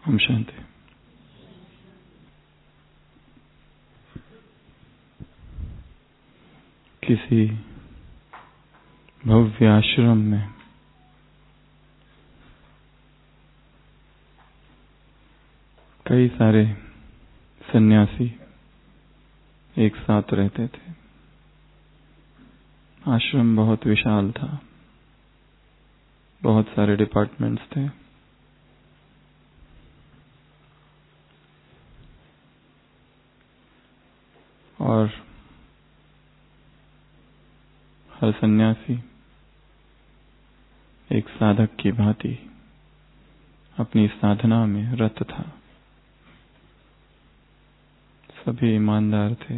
ओम शांति। किसी भव्य आश्रम में कई सारे सन्यासी एक साथ रहते थे। आश्रम बहुत विशाल था, बहुत सारे डिपार्टमेंट्स थे। और हर सन्यासी एक साधक की भांति अपनी साधना में रत था। सभी ईमानदार थे,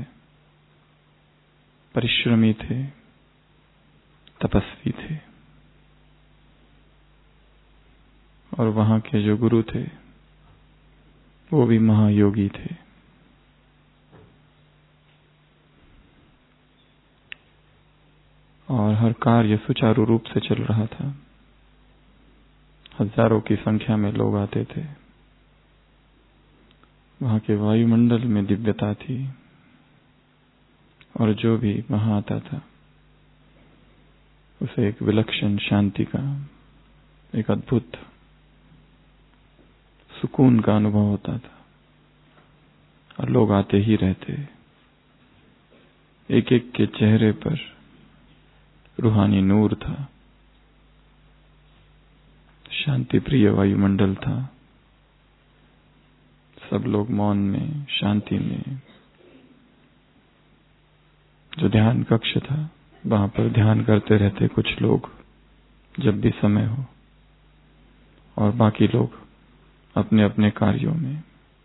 परिश्रमी थे, तपस्वी थे। और वहां के जो गुरु थे वो भी महायोगी थे। और हर कार्य सुचारू रूप से चल रहा था। हजारों की संख्या में लोग आते थे। वहां के वायुमंडल में दिव्यता थी और जो भी वहां आता था उसे एक विलक्षण शांति का, एक अद्भुत सुकून का अनुभव होता था। और लोग आते ही रहते। एक एक के चेहरे पर रूहानी नूर था, शांति प्रिय वायुमंडल था। सब लोग मौन में, शांति में। जो ध्यान कक्ष था वहां पर ध्यान करते रहते कुछ लोग जब भी समय हो, और बाकी लोग अपने अपने कार्यों में।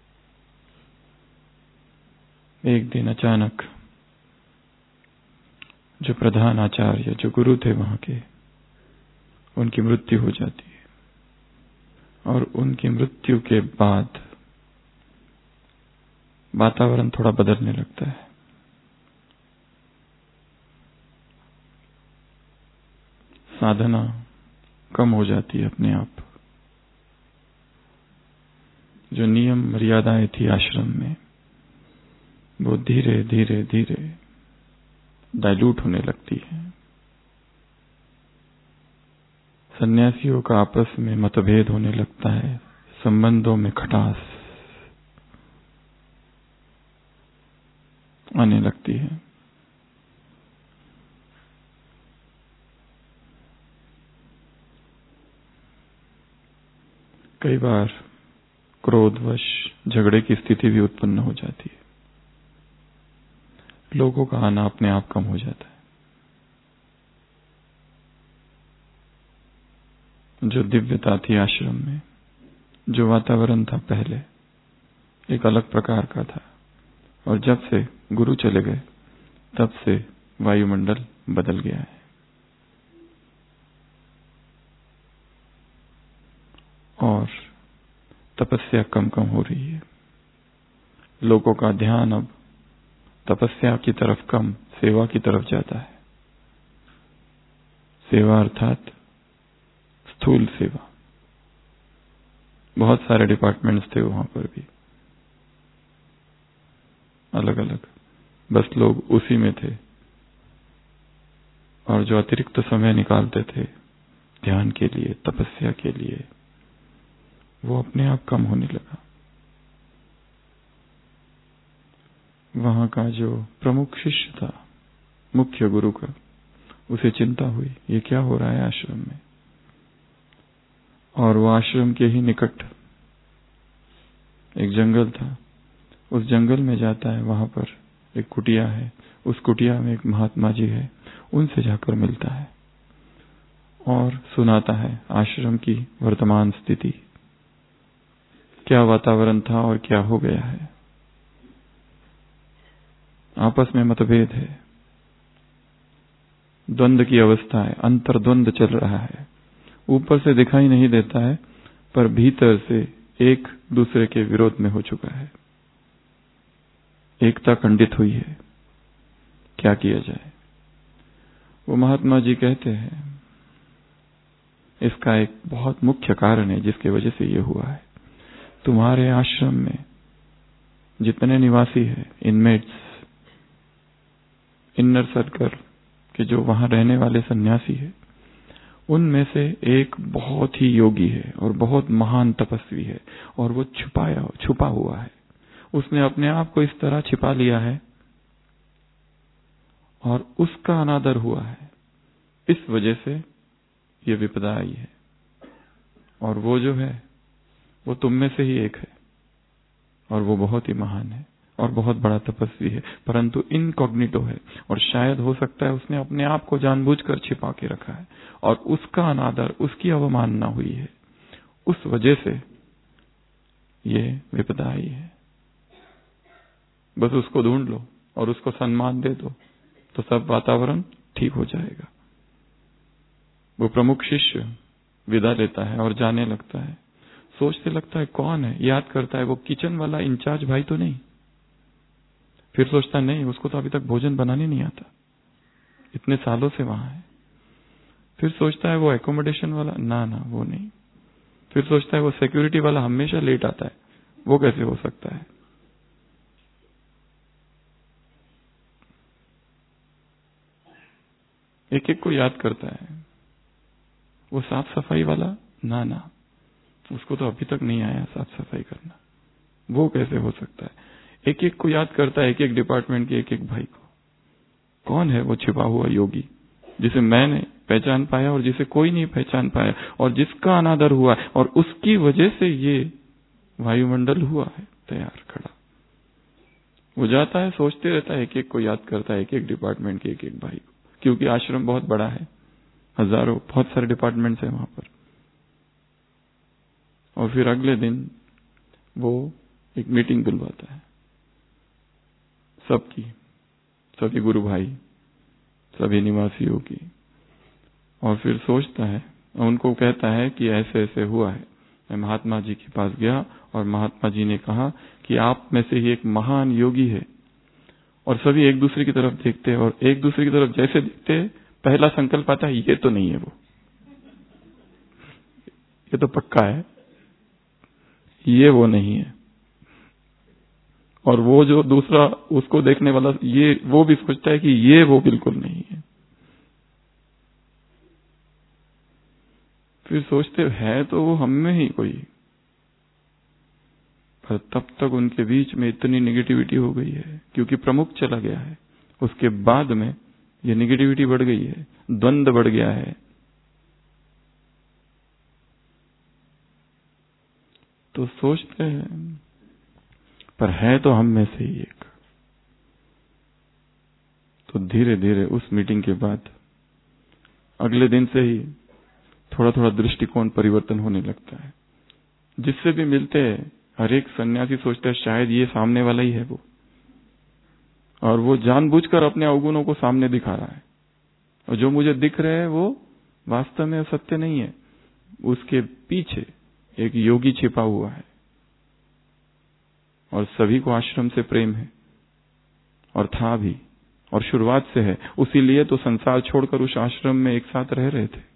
एक दिन अचानक जो प्रधान आचार्य, जो गुरु थे वहां के, उनकी मृत्यु हो जाती है। और उनकी मृत्यु के बाद वातावरण थोड़ा बदलने लगता है। साधना कम हो जाती है अपने आप। जो नियम मर्यादाएं थी आश्रम में वो धीरे धीरे धीरे डाइल्यूट होने लगती है। सन्यासियों का आपस में मतभेद होने लगता है, संबंधों में खटास आने लगती है। कई बार क्रोधवश झगड़े की स्थिति भी उत्पन्न हो जाती है। लोगों का आना अपने आप कम हो जाता है। जो दिव्यता थी आश्रम में, जो वातावरण था पहले एक अलग प्रकार का था। और जब से गुरु चले गए तब से वायुमंडल बदल गया है। और तपस्या कम कम हो रही है। लोगों का ध्यान अब तपस्या की तरफ कम, सेवा की तरफ जाता है। सेवा अर्थात स्थूल सेवा। बहुत सारे डिपार्टमेंट्स थे वहां पर भी, अलग अलग, बस लोग उसी में थे। और जो अतिरिक्त समय निकालते थे ध्यान के लिए, तपस्या के लिए, वो अपने आप कम होने लगा। वहां का जो प्रमुख शिष्य था, मुख्य गुरु का, उसे चिंता हुई ये क्या हो रहा है आश्रम में। और वो आश्रम के ही निकट एक जंगल था। उस जंगल में जाता है, वहां पर एक कुटिया है। उस कुटिया में एक महात्मा जी है, उनसे जाकर मिलता है और सुनाता है आश्रम की वर्तमान स्थिति, क्या वातावरण था और क्या हो गया है। आपस में मतभेद है, द्वंद्व की अवस्था है, अंतर्द्वंद चल रहा है। ऊपर से दिखाई नहीं देता है पर भीतर से एक दूसरे के विरोध में हो चुका है। एकता खंडित हुई है। क्या किया जाए। वो महात्मा जी कहते हैं इसका एक बहुत मुख्य कारण है जिसकी वजह से ये हुआ है। तुम्हारे आश्रम में जितने निवासी है, इनमेट्स, इनर सर्कल के जो वहां रहने वाले सन्यासी है, उनमें से एक बहुत ही योगी है और बहुत महान तपस्वी है, और वो छुपा हुआ है। उसने अपने आप को इस तरह छिपा लिया है और उसका अनादर हुआ है। इस वजह से ये विपदा आई है। और वो जो है वो तुम में से ही एक है, और वो बहुत ही महान है और बहुत बड़ा तपस्वी है, परंतु इनकॉग्निटो है, और शायद हो सकता है उसने अपने आप को जानबूझकर छिपा के रखा है और उसका अनादर, उसकी अवमानना हुई है। उस वजह से ये विपदा आई है। बस उसको ढूंढ लो और उसको सम्मान दे दो तो सब वातावरण ठीक हो जाएगा। वो प्रमुख शिष्य विदा लेता है और जाने लगता है। सोचते लगता है कौन है, याद करता है वो किचन वाला इंचार्ज भाई तो नहीं। फिर सोचता है नहीं, उसको तो अभी तक भोजन बनाने नहीं आता, इतने सालों से वहां है। फिर सोचता है वो एकोमोडेशन वाला, ना वो नहीं। फिर सोचता है वो सिक्योरिटी वाला हमेशा लेट आता है, वो कैसे हो सकता है। एक एक को याद करता है। वो साफ सफाई वाला, ना उसको तो अभी तक नहीं आया साफ सफाई करना, वो कैसे हो सकता है। एक एक को याद करता है, एक एक डिपार्टमेंट के एक एक भाई को। कौन है वो छिपा हुआ योगी जिसे मैंने पहचान पाया और जिसे कोई नहीं पहचान पाया, और जिसका अनादर हुआ और उसकी वजह से ये वायुमंडल हुआ है तैयार खड़ा। वो जाता है, सोचते रहता है, एक एक को याद करता है, एक एक डिपार्टमेंट के एक एक भाई को, क्योंकि आश्रम बहुत बड़ा है, हजारों, बहुत सारे डिपार्टमेंट्स है वहां पर। और फिर अगले दिन वो एक मीटिंग बुलवाता है सबकी, सभी गुरु भाई, सभी निवासियों की। और फिर सोचता है, उनको कहता है कि ऐसे ऐसे हुआ है। मैं महात्मा जी के पास गया और महात्मा जी ने कहा कि आप में से ही एक महान योगी है। और सभी एक दूसरे की तरफ देखते हैं, और एक दूसरे की तरफ जैसे देखते हैं, पहला संकल्प आता है ये तो नहीं है, ये तो पक्का है, ये वो नहीं है। और वो जो दूसरा उसको देखने वाला, ये वो भी सोचता है कि ये वो बिल्कुल नहीं है। फिर सोचते है तो वो हम में ही कोई, पर तब तक उनके बीच में इतनी नेगेटिविटी हो गई है, क्योंकि प्रमुख चला गया है। उसके बाद में ये नेगेटिविटी बढ़ गई है, द्वंद्व बढ़ गया है। तो सोचते हैं पर है तो हम में से ही एक। तो धीरे धीरे उस मीटिंग के बाद अगले दिन से ही थोड़ा थोड़ा दृष्टिकोण परिवर्तन होने लगता है। जिससे भी मिलते हैं हर एक सन्यासी सोचता है शायद ये सामने वाला ही है वो, और वो जानबूझकर अपने अवगुणों को सामने दिखा रहा है, और जो मुझे दिख रहे हैं वो वास्तव में सत्य नहीं है। उसके पीछे एक योगी छिपा हुआ है, और सभी को आश्रम से प्रेम है, और था भी, और शुरुआत से है। उसीलिए तो संसार छोड़कर उस आश्रम में एक साथ रह रहे थे।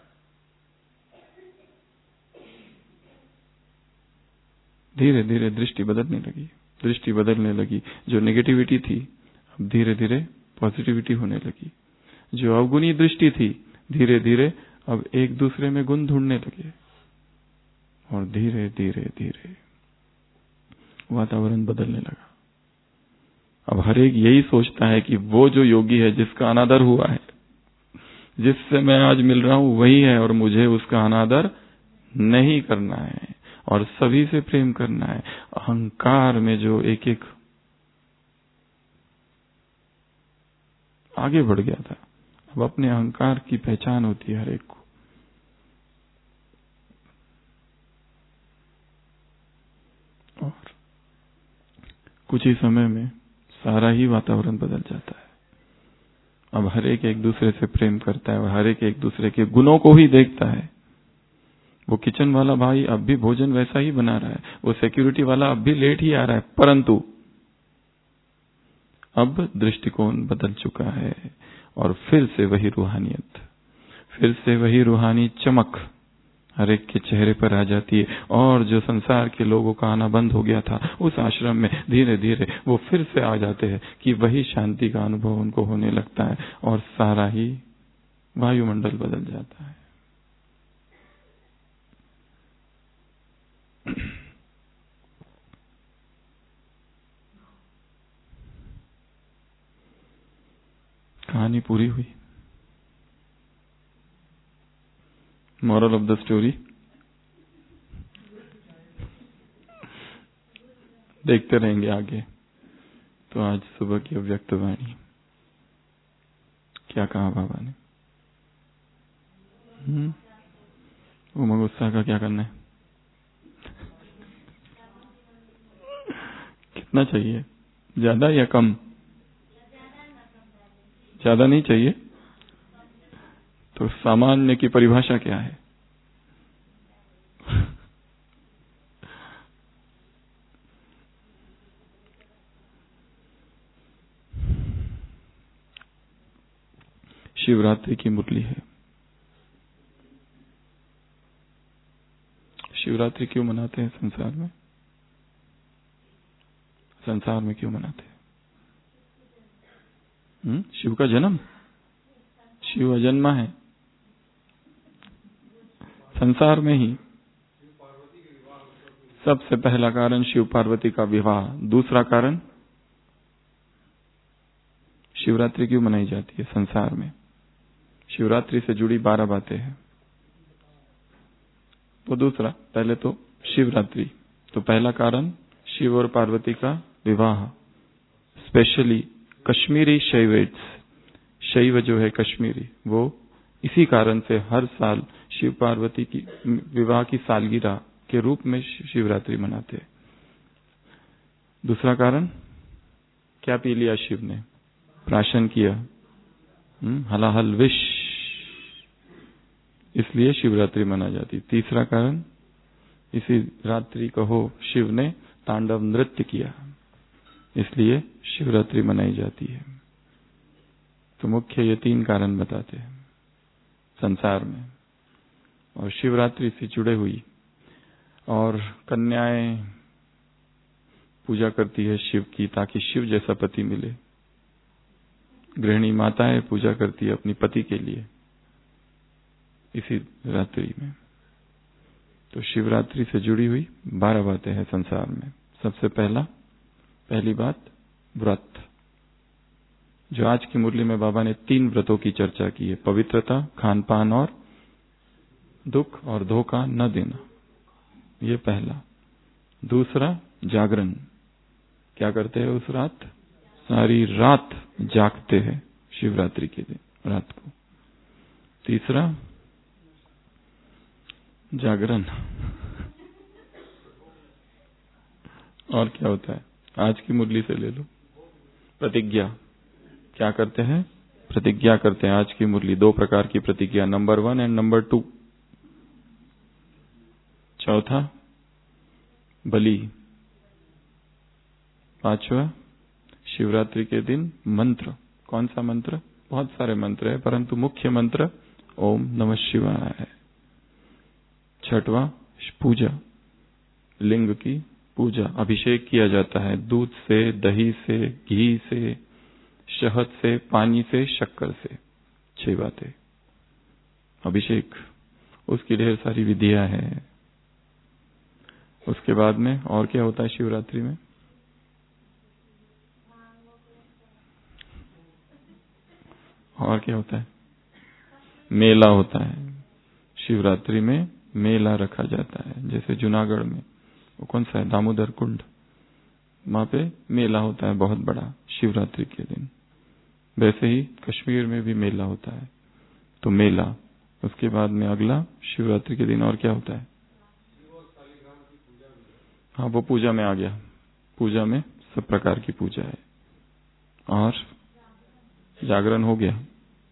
धीरे धीरे दृष्टि बदलने लगी। जो नेगेटिविटी थी अब धीरे धीरे पॉजिटिविटी होने लगी। जो अवगुणी दृष्टि थी धीरे धीरे अब एक दूसरे में गुण ढूंढने लगे, और धीरे धीरे धीरे वातावरण बदलने लगा। अब हर एक यही सोचता है कि वो जो योगी है जिसका अनादर हुआ है, जिससे मैं आज मिल रहा हूं वही है, और मुझे उसका अनादर नहीं करना है और सभी से प्रेम करना है। अहंकार में जो एक एक आगे बढ़ गया था, अब अपने अहंकार की पहचान होती है हर एक को। और कुछ ही समय में सारा ही वातावरण बदल जाता है। अब हर एक दूसरे से प्रेम करता है और हर एक दूसरे के गुणों को ही देखता है। वो किचन वाला भाई अब भी भोजन वैसा ही बना रहा है, वो सिक्योरिटी वाला अब भी लेट ही आ रहा है, परंतु अब दृष्टिकोण बदल चुका है, और फिर से वही रूहानियत, फिर से वही रूहानी चमक हर एक के चेहरे पर आ जाती है। और जो संसार के लोगों का आना बंद हो गया था उस आश्रम में धीरे धीरे वो फिर से आ जाते हैं कि वही शांति का अनुभव उनको होने लगता है और सारा ही वायुमंडल बदल जाता है। कहानी पूरी हुई। मॉरल ऑफ द स्टोरी, देखते रहेंगे आगे। तो आज सुबह की अव्यक्त वाणी क्या कहा बाबा ने? उमंग उत्साह का क्या करना है? कितना चाहिए? ज्यादा या कम? ज्यादा नहीं चाहिए। तो सामान्य की परिभाषा क्या है? शिवरात्रि की मुरली है। शिवरात्रि क्यों मनाते हैं संसार में? संसार में क्यों मनाते हैं? शिव का जन्म? शिव अजन्मा है। संसार में ही सबसे पहला कारण शिव पार्वती का विवाह। दूसरा कारण शिवरात्रि क्यों मनाई जाती है संसार में? शिवरात्रि से जुड़ी 12 बातें हैं। तो दूसरा, पहले तो शिवरात्रि, तो पहला कारण शिव और पार्वती का विवाह। स्पेशली कश्मीरी शैवेट्स, शैव जो है कश्मीरी, वो इसी कारण से हर साल शिव पार्वती की विवाह की सालगिरह के रूप में शिवरात्रि मनाते हैं। दूसरा कारण, क्या पी लिया शिव ने? प्राशन किया, हलाहल विष, इसलिए शिवरात्रि मना जाती। तीसरा कारण, इसी रात्रि कहो शिव ने तांडव नृत्य किया, इसलिए शिवरात्रि मनाई जाती है। तो मुख्य ये 3 कारण बताते हैं संसार में। और शिवरात्रि से जुड़े हुई और कन्याएं पूजा करती है शिव की ताकि शिव जैसा पति मिले। गृहिणी माताएं पूजा करती है अपनी पति के लिए इसी रात्रि में। तो शिवरात्रि से जुड़ी हुई 12 बातें हैं संसार में। सबसे पहली बात व्रत, जो आज की मुरली में बाबा ने 3 व्रतों की चर्चा की है। पवित्रता, खान पान और दुख और धोखा न देना, ये पहला। दूसरा जागरण, क्या करते हैं उस रात? सारी रात जागते हैं शिवरात्रि के दिन रात को। तीसरा जागरण। और क्या होता है? आज की मुरली से ले लो, प्रतिज्ञा। क्या करते हैं? प्रतिज्ञा करते हैं। आज की मुरली 2 प्रकार की प्रतिज्ञा, नंबर 1 एंड नंबर 2। चौथा बलि। 5वां शिवरात्रि के दिन मंत्र। कौन सा मंत्र? बहुत सारे मंत्र है, परंतु मुख्य मंत्र ओम नमः शिवाय है। 6वां पूजा, लिंग की पूजा। अभिषेक किया जाता है दूध से, दही से, घी से, शहद से, पानी से, शक्कर से। 6 बातें अभिषेक, उसकी ढेर सारी विधियां हैं। उसके बाद में और क्या होता है शिवरात्रि में? और क्या होता है? मेला होता है। शिवरात्रि में मेला रखा जाता है। जैसे जूनागढ़ में वो कौन सा है, दामोदर कुंड, वहां पे मेला होता है बहुत बड़ा शिवरात्रि के दिन। वैसे ही कश्मीर में भी मेला होता है। तो मेला, उसके बाद में अगला शिवरात्रि के दिन और क्या होता है? हाँ, वो पूजा में आ गया। पूजा में सब प्रकार की पूजा है। और जागरण हो गया।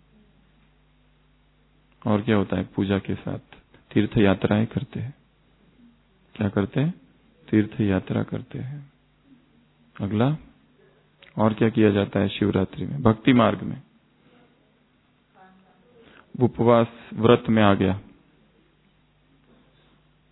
और क्या होता है पूजा के साथ? तीर्थ यात्राएं करते हैं। क्या करते हैं? तीर्थ यात्रा करते हैं। अगला और क्या किया जाता है शिवरात्रि में? भक्ति मार्ग में उपवास व्रत में आ गया।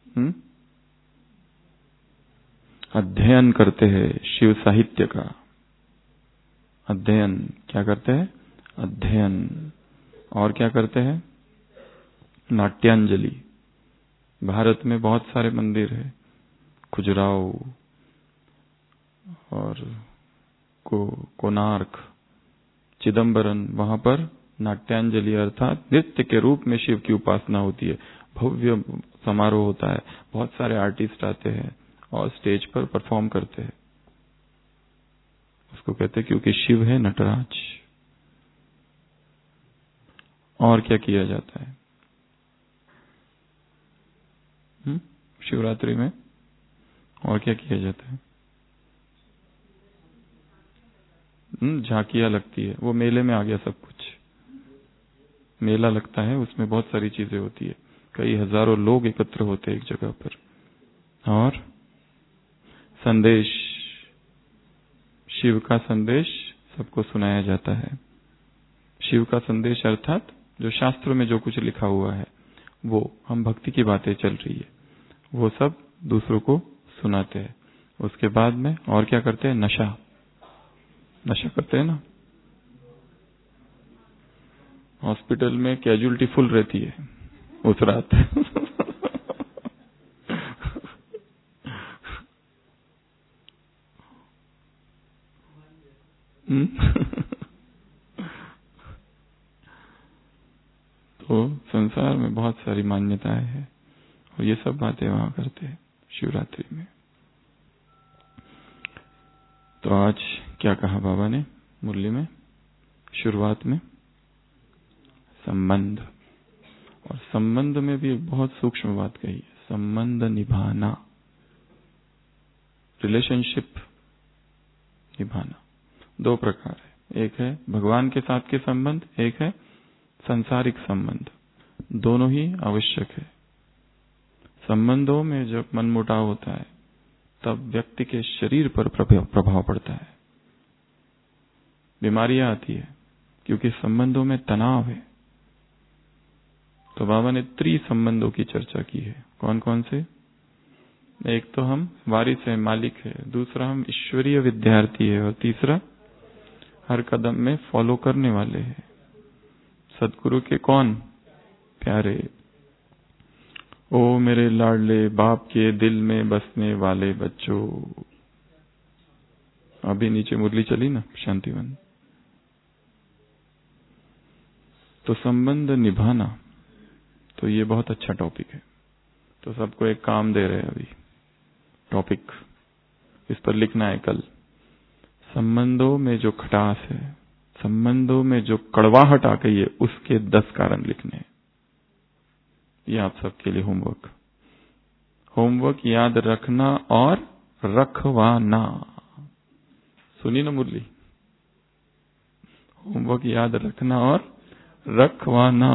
अध्ययन करते हैं शिव साहित्य का। अध्ययन क्या करते हैं? अध्ययन। और क्या करते हैं? नाट्यांजलि। भारत में बहुत सारे मंदिर है, खजुराहो और कोणार्क, चिदंबरम, वहां पर नाट्यांजलि अर्थात नृत्य के रूप में शिव की उपासना होती है। भव्य समारोह होता है, बहुत सारे आर्टिस्ट आते हैं और स्टेज पर परफॉर्म करते हैं। उसको कहते हैं क्योंकि शिव है नटराज। और क्या किया जाता है शिवरात्रि में? और क्या किया जाता है? झांकियां लगती है, वो मेले में आ गया सब कुछ। मेला लगता है, उसमें बहुत सारी चीजें होती है, कई हजारों लोग एकत्र होते हैं एक जगह पर। और संदेश, शिव का संदेश सबको सुनाया जाता है। शिव का संदेश अर्थात जो शास्त्रों में जो कुछ लिखा हुआ है, वो हम भक्ति की बातें चल रही है, वो सब दूसरों को सुनाते हैं। उसके बाद में और क्या करते हैं? नशा करते हैं ना। हॉस्पिटल में कैजुअलिटी फुल रहती है उस रात। तो संसार में बहुत सारी मान्यताएं हैं और ये सब बातें वहां करते हैं शिवरात्रि में। तो आज क्या कहा बाबा ने मुरली में? शुरुआत में संबंध, और संबंध में भी एक बहुत सूक्ष्म बात कही है, संबंध निभाना, रिलेशनशिप निभाना। दो प्रकार है, एक है भगवान के साथ के संबंध, एक है सांसारिक संबंध। दोनों ही आवश्यक है। संबंधों में जब मनमुटाव होता है तब व्यक्ति के शरीर पर प्रभाव पड़ता है, बीमारियां आती है, क्योंकि संबंधों में तनाव है। तो बाबा ने संबंधों की चर्चा की है। कौन कौन से? एक तो हम वारिस है, मालिक है, दूसरा हम ईश्वरीय विद्यार्थी है, और तीसरा हर कदम में फॉलो करने वाले हैं। सदगुरु के कौन? प्यारे। ओ मेरे लाडले बाप के दिल में बसने वाले बच्चों। अभी नीचे मुरली चली ना शांतिवन। तो संबंध निभाना, तो ये बहुत अच्छा टॉपिक है। तो सबको एक काम दे रहे हैं अभी, टॉपिक इस पर लिखना है कल। संबंधों में जो खटास है, संबंधों में जो कड़वाहट आ गई है, उसके 10 कारण लिखने हैं। ये आप सबके लिए होमवर्क याद रखना और रखवाना। सुनी ना मुरली? होमवर्क याद रखना और रखवाना।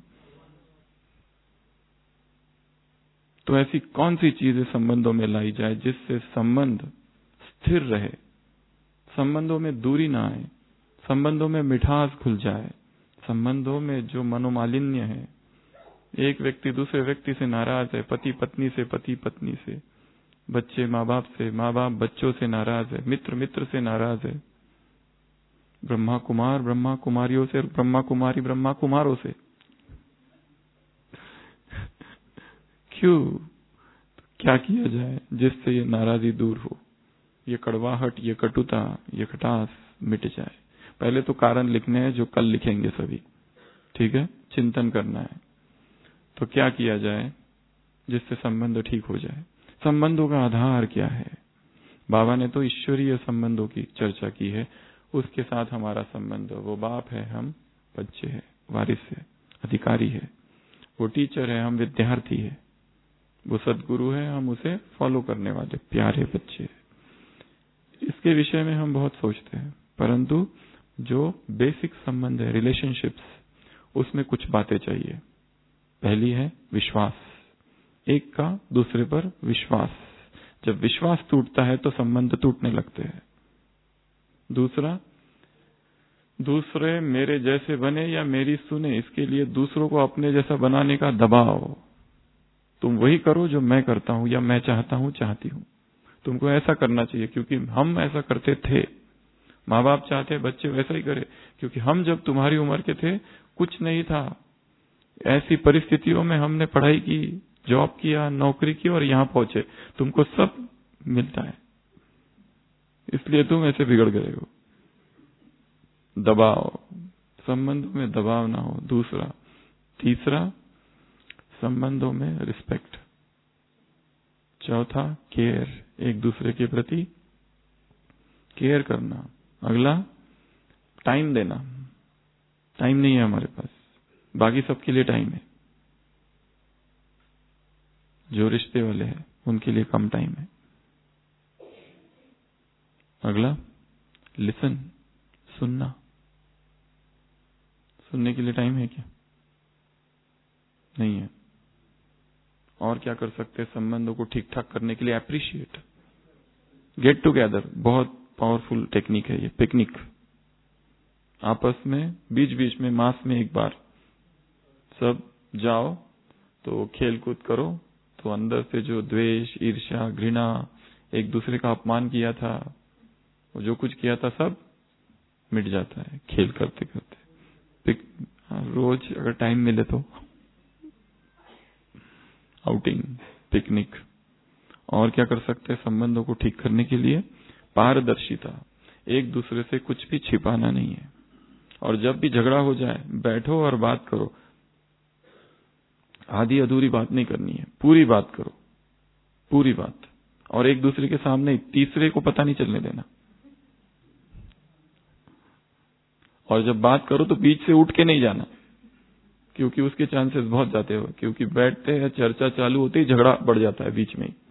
तो ऐसी कौन सी चीजें संबंधों में लाई जाए जिससे संबंध स्थिर रहे, संबंधों में दूरी ना आए, संबंधों में मिठास घुल जाए, संबंधों में जो मनोमालिन्य है, एक व्यक्ति दूसरे व्यक्ति से नाराज है, पति पत्नी से, पति पत्नी से, बच्चे माँ बाप से, माँ बाप बच्चों से नाराज है, मित्र मित्र से नाराज है, ब्रह्मा कुमार ब्रह्मा कुमारियों से, ब्रह्मा कुमारी ब्रह्मा कुमारों से। क्यों? क्या किया जाए जिससे ये नाराजगी दूर हो, ये कड़वाहट, ये कटुता, ये खटास मिट जाए? पहले तो कारण लिखने हैं जो कल लिखेंगे सभी, ठीक है? चिंतन करना है। तो क्या किया जाए जिससे संबंध ठीक हो जाए? संबंधों का आधार क्या है? बाबा ने तो ईश्वरीय संबंधों की चर्चा की है। उसके साथ हमारा संबंध, वो बाप है, हम बच्चे हैं, वारिस है, अधिकारी है, वो टीचर है, हम विद्यार्थी है, वो सदगुरु है, हम उसे फॉलो करने वाले प्यारे बच्चे। इसके विषय में हम बहुत सोचते हैं, परंतु जो बेसिक संबंध है, रिलेशनशिप्स, उसमें कुछ बातें चाहिए। पहली है विश्वास, एक का दूसरे पर विश्वास। जब विश्वास टूटता है तो संबंध टूटने लगते हैं। दूसरे मेरे जैसे बने या मेरी सुने, इसके लिए दूसरों को अपने जैसा बनाने का दबाव, तुम वही करो जो मैं करता हूं या मैं चाहता हूं, चाहती हूं। तुमको ऐसा करना चाहिए, क्योंकि हम ऐसा करते थे। माँ बाप चाहते बच्चे वैसा ही करे, क्योंकि हम जब तुम्हारी उम्र के थे कुछ नहीं था। ऐसी परिस्थितियों में हमने पढ़ाई की, जॉब किया, नौकरी की और यहां पहुंचे। तुमको सब मिलता है, इसलिए तुम ऐसे बिगड़ गए हो। दबाव, संबंधों में दबाव ना हो। दूसरा, तीसरा, संबंधों में रिस्पेक्ट। चौथा, केयर, एक दूसरे के प्रति केयर करना। अगला, टाइम देना। टाइम नहीं है हमारे पास, बाकी सबके लिए टाइम है। जो रिश्ते वाले हैं उनके लिए कम टाइम है। अगला, लिसन, सुनना। सुनने के लिए टाइम है क्या? नहीं है। और क्या कर सकते हैं संबंधों को ठीक ठाक करने के लिए? अप्रिशिएट, गेट टुगेदर, बहुत पावरफुल टेक्निक है ये। पिकनिक, आपस में बीच बीच में मास में एक बार सब जाओ तो खेल कूद करो, तो अंदर से जो द्वेष, ईर्ष्या, घृणा, एक दूसरे का अपमान किया था, वो जो कुछ किया था सब मिट जाता है खेल करते करते। रोज अगर टाइम मिले तो आउटिंग, पिकनिक। और क्या कर सकते हैं संबंधों को ठीक करने के लिए? पारदर्शिता, एक दूसरे से कुछ भी छिपाना नहीं है। और जब भी झगड़ा हो जाए बैठो और बात करो। आधी अधूरी बात नहीं करनी है, पूरी बात करो, पूरी बात। और एक दूसरे के सामने तीसरे को पता नहीं चलने देना। और जब बात करो तो बीच से उठ के नहीं जाना, क्योंकि उसके चांसेस बहुत जाते हो, क्योंकि बैठते हैं चर्चा चालू होते ही झगड़ा बढ़ जाता है बीच में ही,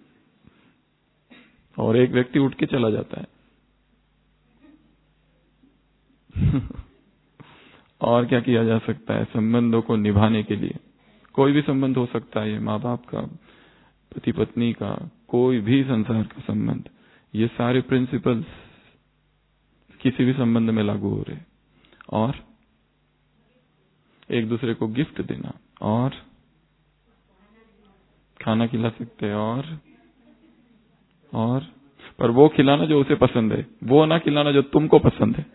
और एक व्यक्ति उठ के चला जाता है। और क्या किया जा सकता है संबंधों को निभाने के लिए? कोई भी संबंध हो सकता है, माँ बाप का, पति पत्नी का, कोई भी संसार का संबंध। ये सारे प्रिंसिपल्स किसी भी संबंध में लागू हो रहे। और एक दूसरे को गिफ्ट देना, और खाना खिला सकते हैं, और पर वो खिलाना जो उसे पसंद है, वो ना खिलाना जो तुमको पसंद है।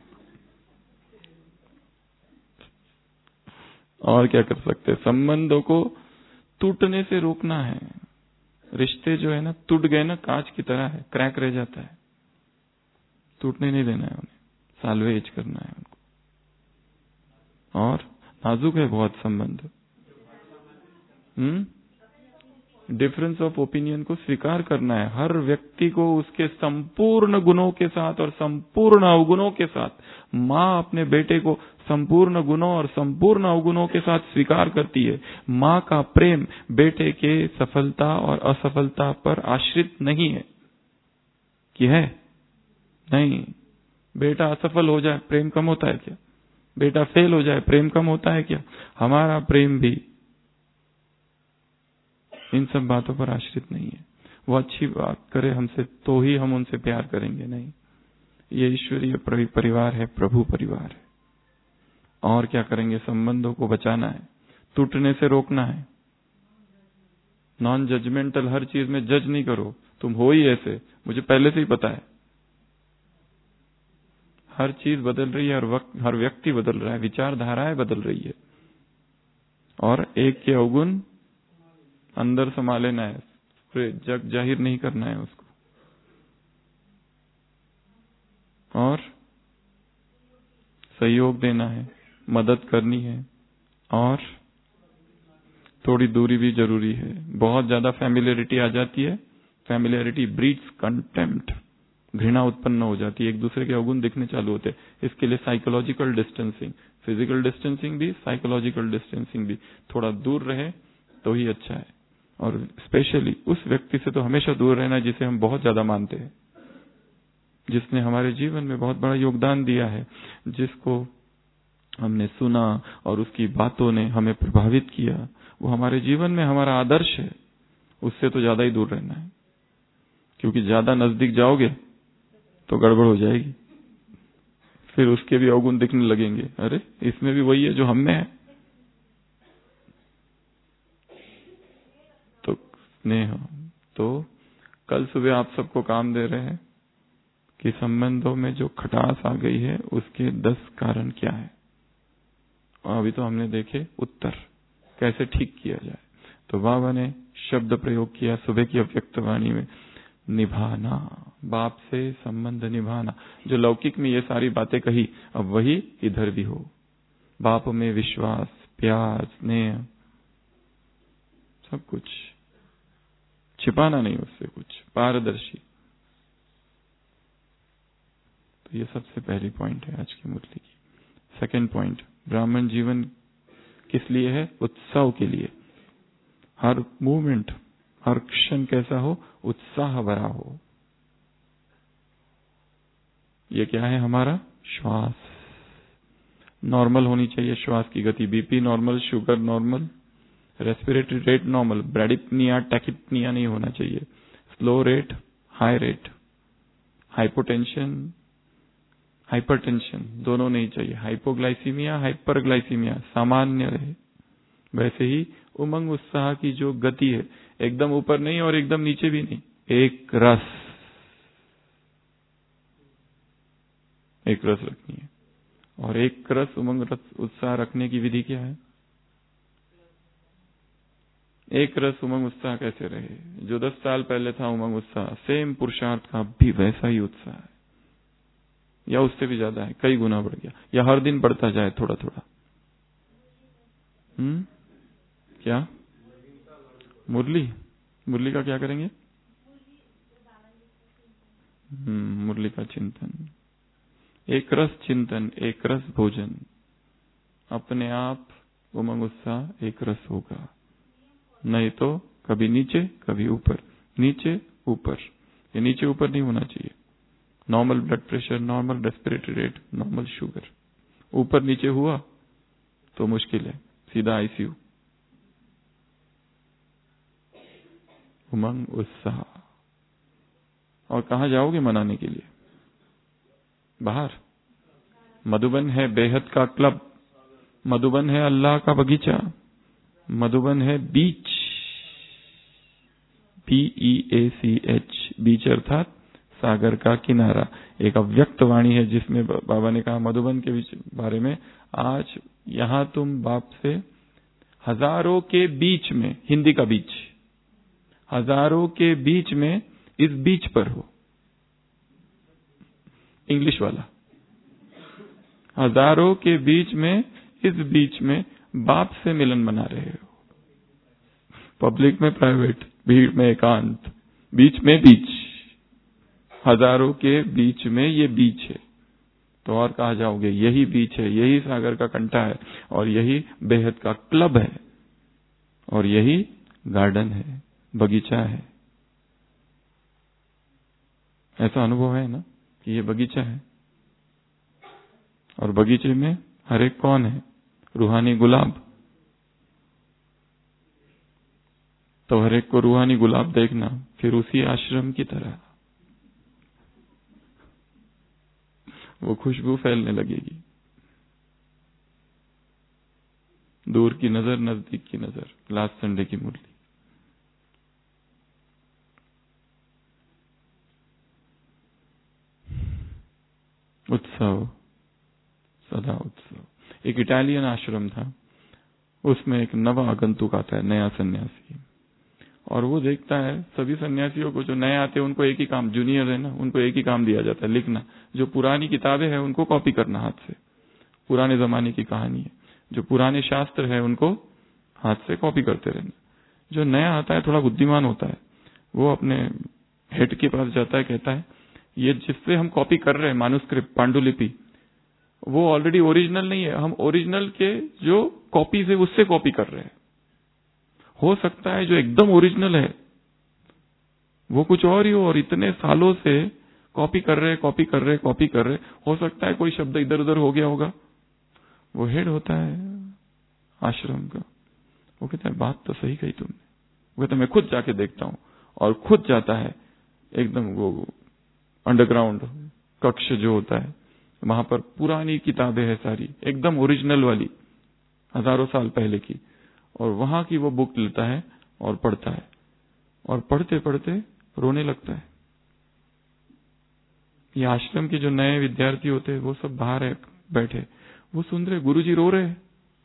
और क्या कर सकते हैं? संबंधों को टूटने से रोकना है। रिश्ते जो है ना, टूट गए ना, कांच की तरह है, क्रैक रह जाता है। टूटने नहीं देना है उन्हें, साल्वेज करना है उनको। और नाजुक है बहुत संबंध। डिफरेंस ऑफ ओपिनियन को स्वीकार करना है। हर व्यक्ति को उसके संपूर्ण गुणों के साथ और संपूर्ण अवगुणों के साथ, माँ अपने बेटे को संपूर्ण गुणों और संपूर्ण अवगुणों के साथ स्वीकार करती है। माँ का प्रेम बेटे के सफलता और असफलता पर आश्रित नहीं है कि है नहीं। बेटा असफल हो जाए प्रेम कम होता है क्या? बेटा फेल हो जाए प्रेम कम होता है क्या? हमारा प्रेम भी इन सब बातों पर आश्रित नहीं है। वो अच्छी बात करे हमसे तो ही हम उनसे प्यार करेंगे, नहीं। ये ईश्वरीय परिवार है, प्रभु परिवार है। और क्या करेंगे? संबंधों को बचाना है, टूटने से रोकना है। नॉन जजमेंटल, हर चीज में जज नहीं करो, तुम हो ही ऐसे, मुझे पहले से ही पता है। हर चीज बदल रही है, हर व्यक्ति बदल रहा है, विचारधाराएं बदल रही है, और एक के अवगुण अंदर समा लेना है, जग जाहिर नहीं करना है उसको। और सहयोग देना है, मदद करनी है, और थोड़ी दूरी भी जरूरी है। बहुत ज्यादा फैमिलियरिटी आ जाती है, फैमिलियरिटी ब्रीड्स कंटेम्प्ट, घृणा उत्पन्न हो जाती है, एक दूसरे के अवगुण दिखने चालू होते हैं। इसके लिए साइकोलॉजिकल डिस्टेंसिंग, फिजिकल डिस्टेंसिंग भी, साइकोलॉजिकल डिस्टेंसिंग भी, थोड़ा दूर रहे तो ही अच्छा है। और स्पेशली उस व्यक्ति से तो हमेशा दूर रहना जिसे हम बहुत ज्यादा मानते हैं, जिसने हमारे जीवन में बहुत बड़ा योगदान दिया है, जिसको हमने सुना और उसकी बातों ने हमें प्रभावित किया, वो हमारे जीवन में हमारा आदर्श है। उससे तो ज्यादा ही दूर रहना है, क्योंकि ज्यादा नजदीक जाओगे तो गड़बड़ हो जाएगी। फिर उसके भी अवगुण दिखने लगेंगे, अरे इसमें भी वही है जो हम में है। स्नेह। तो कल सुबह आप सबको काम दे रहे हैं कि संबंधों में जो खटास आ गई है उसके 10 कारण क्या है, और अभी तो हमने देखे उत्तर कैसे ठीक किया जाए। तो बाबा ने शब्द प्रयोग किया सुबह की अव्यक्त वाणी में, निभाना, बाप से संबंध निभाना। जो लौकिक में ये सारी बातें कही, अब वही इधर भी हो। बाप में विश्वास, प्यार, स्नेह, सब कुछ, छिपाना नहीं उससे कुछ, पारदर्शी। तो ये सबसे पहली पॉइंट है आज की मुरली की। सेकंड पॉइंट, ब्राह्मण जीवन किस लिए है? उत्सव के लिए। हर मूवमेंट, हर क्षण कैसा हो? उत्साह भरा हो। ये क्या है? हमारा श्वास नॉर्मल होनी चाहिए, श्वास की गति, BP normal, sugar normal, respiratory rate normal, bradypnoea tachypnoea नहीं होना चाहिए, slow rate, high rate, hypotension, hypertension दोनों नहीं चाहिए, हाइपोग्लाइसीमिया, हाइपरग्लाइसीमिया सामान्य रहे। वैसे ही उमंग उत्साह की जो गति है, एकदम ऊपर नहीं और एकदम नीचे भी नहीं, एक रस रखनी है। और एक रस उमंग रस उत्साह रखने की विधि क्या है? एक रस उमंग उत्साह कैसे रहे? जो 10 साल पहले था उमंग उत्साह, सेम पुरुषार्थ का भी वैसा ही उत्साह है, या उससे भी ज्यादा है, कई गुना बढ़ गया, या हर दिन बढ़ता जाए थोड़ा थोड़ा। क्या मुरली का क्या करेंगे? मुरली का चिंतन, एक रस चिंतन, एक रस भोजन, अपने आप उमंग उत्साह एक रस होगा। नहीं तो कभी नीचे कभी ऊपर, नीचे ऊपर। ये नीचे ऊपर नहीं होना चाहिए। Normal blood pressure, normal respiratory rate, normal sugar, ऊपर नीचे हुआ तो मुश्किल है, सीधा आईसीयू। उमंग उत्साह। और कहां जाओगे मनाने के लिए? बाहर। मधुबन है बेहद का क्लब, मधुबन है अल्लाह का बगीचा, मधुबन है बीच, BEACH, बीच अर्थात सागर का किनारा। एक अव्यक्त वाणी है जिसमें बाबा ने कहा मधुबन के बारे में, आज यहां तुम बाप से हजारों के बीच में, हिंदी का बीच, हजारों के बीच में इस बीच पर हो, इंग्लिश वाला, हजारों के बीच में इस बीच में बाप से मिलन बना रहे हो। पब्लिक में प्राइवेट, भीड़ में एकांत, बीच में बीच, हजारों के बीच में ये बीच है। तो और कहा जाओगे? यही बीच है, यही सागर का कंठा है, और यही बेहद का क्लब है, और यही गार्डन है, बगीचा है। ऐसा अनुभव है ना कि ये बगीचा है, और बगीचे में हर एक कौन है? रूहानी गुलाब। तो हर एक को रूहानी गुलाब देखना, फिर उसी आश्रम की तरह वो खुशबू फैलने लगेगी। दूर की नजर, नजदीक की नजर। लास्ट संडे की मुरली। उत्सव, सदा उत्सव। एक इटालियन आश्रम था, उसमें एक नवा आगंतुक आता है, नया सन्यासी, और वो देखता है सभी सन्यासियों को, जो नए आते हैं उनको एक ही काम, जूनियर है ना, उनको एक ही काम दिया जाता है, लिखना। जो पुरानी किताबें हैं उनको कॉपी करना हाथ से, पुराने जमाने की कहानी है। जो पुराने शास्त्र है उनको हाथ से कॉपी करते रहना। जो नया आता है थोड़ा बुद्धिमान होता है, वो अपने हेड के पास जाता है, कहता है ये जिससे हम कॉपी कर रहे हैं मानुस्क्रिप्ट, पांडुलिपि, वो ऑलरेडी ओरिजिनल नहीं है, हम ओरिजिनल के जो कॉपीज है उससे कॉपी कर रहे हैं। हो सकता है जो एकदम ओरिजिनल है वो कुछ और ही हो, और इतने सालों से कॉपी कर रहे, हो सकता है कोई शब्द इधर उधर हो गया होगा। वो हेड होता है आश्रम का, वो कहता है बात तो सही कही तुमने। वो कहता है मैं खुद जाके देखता हूं, और खुद जाता है एकदम वो अंडरग्राउंड कक्ष जो होता है, वहां पर पुरानी किताबें है सारी, एकदम ओरिजिनल वाली, हजारों साल पहले की, और वहां की वो बुक लेता है और पढ़ता है। और पढ़ते पढ़ते रोने लगता है। ये आश्रम के जो नए विद्यार्थी होते हैं वो सब बाहर है बैठे, वो सुन रहे गुरुजी रो रहे।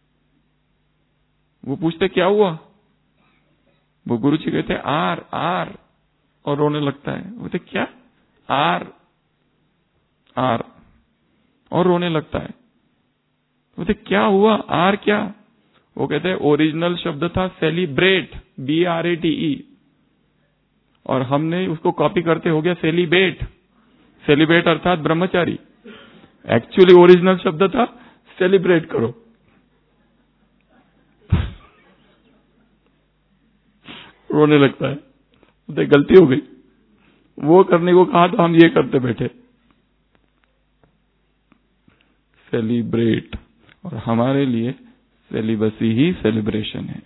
वो पूछते क्या हुआ, वो गुरुजी कहते आर आर, और रोने लगता है। वो कहते क्या, आर आर, और रोने लगता है। वो कहते क्या हुआ, आर क्या? वो कहते हैं ओरिजिनल शब्द था सेलिब्रेट, BRATE, और हमने उसको कॉपी करते हो गया सेलिब्रेट। सेलिब्रेट अर्थात ब्रह्मचारी, एक्चुअली ओरिजिनल शब्द था सेलिब्रेट करो। रोने लगता है, तो गलती हो गई, वो करने को कहा तो हम ये करते बैठे सेलिब्रेट, और हमारे लिए सेलिबसी ही सेलिब्रेशन है।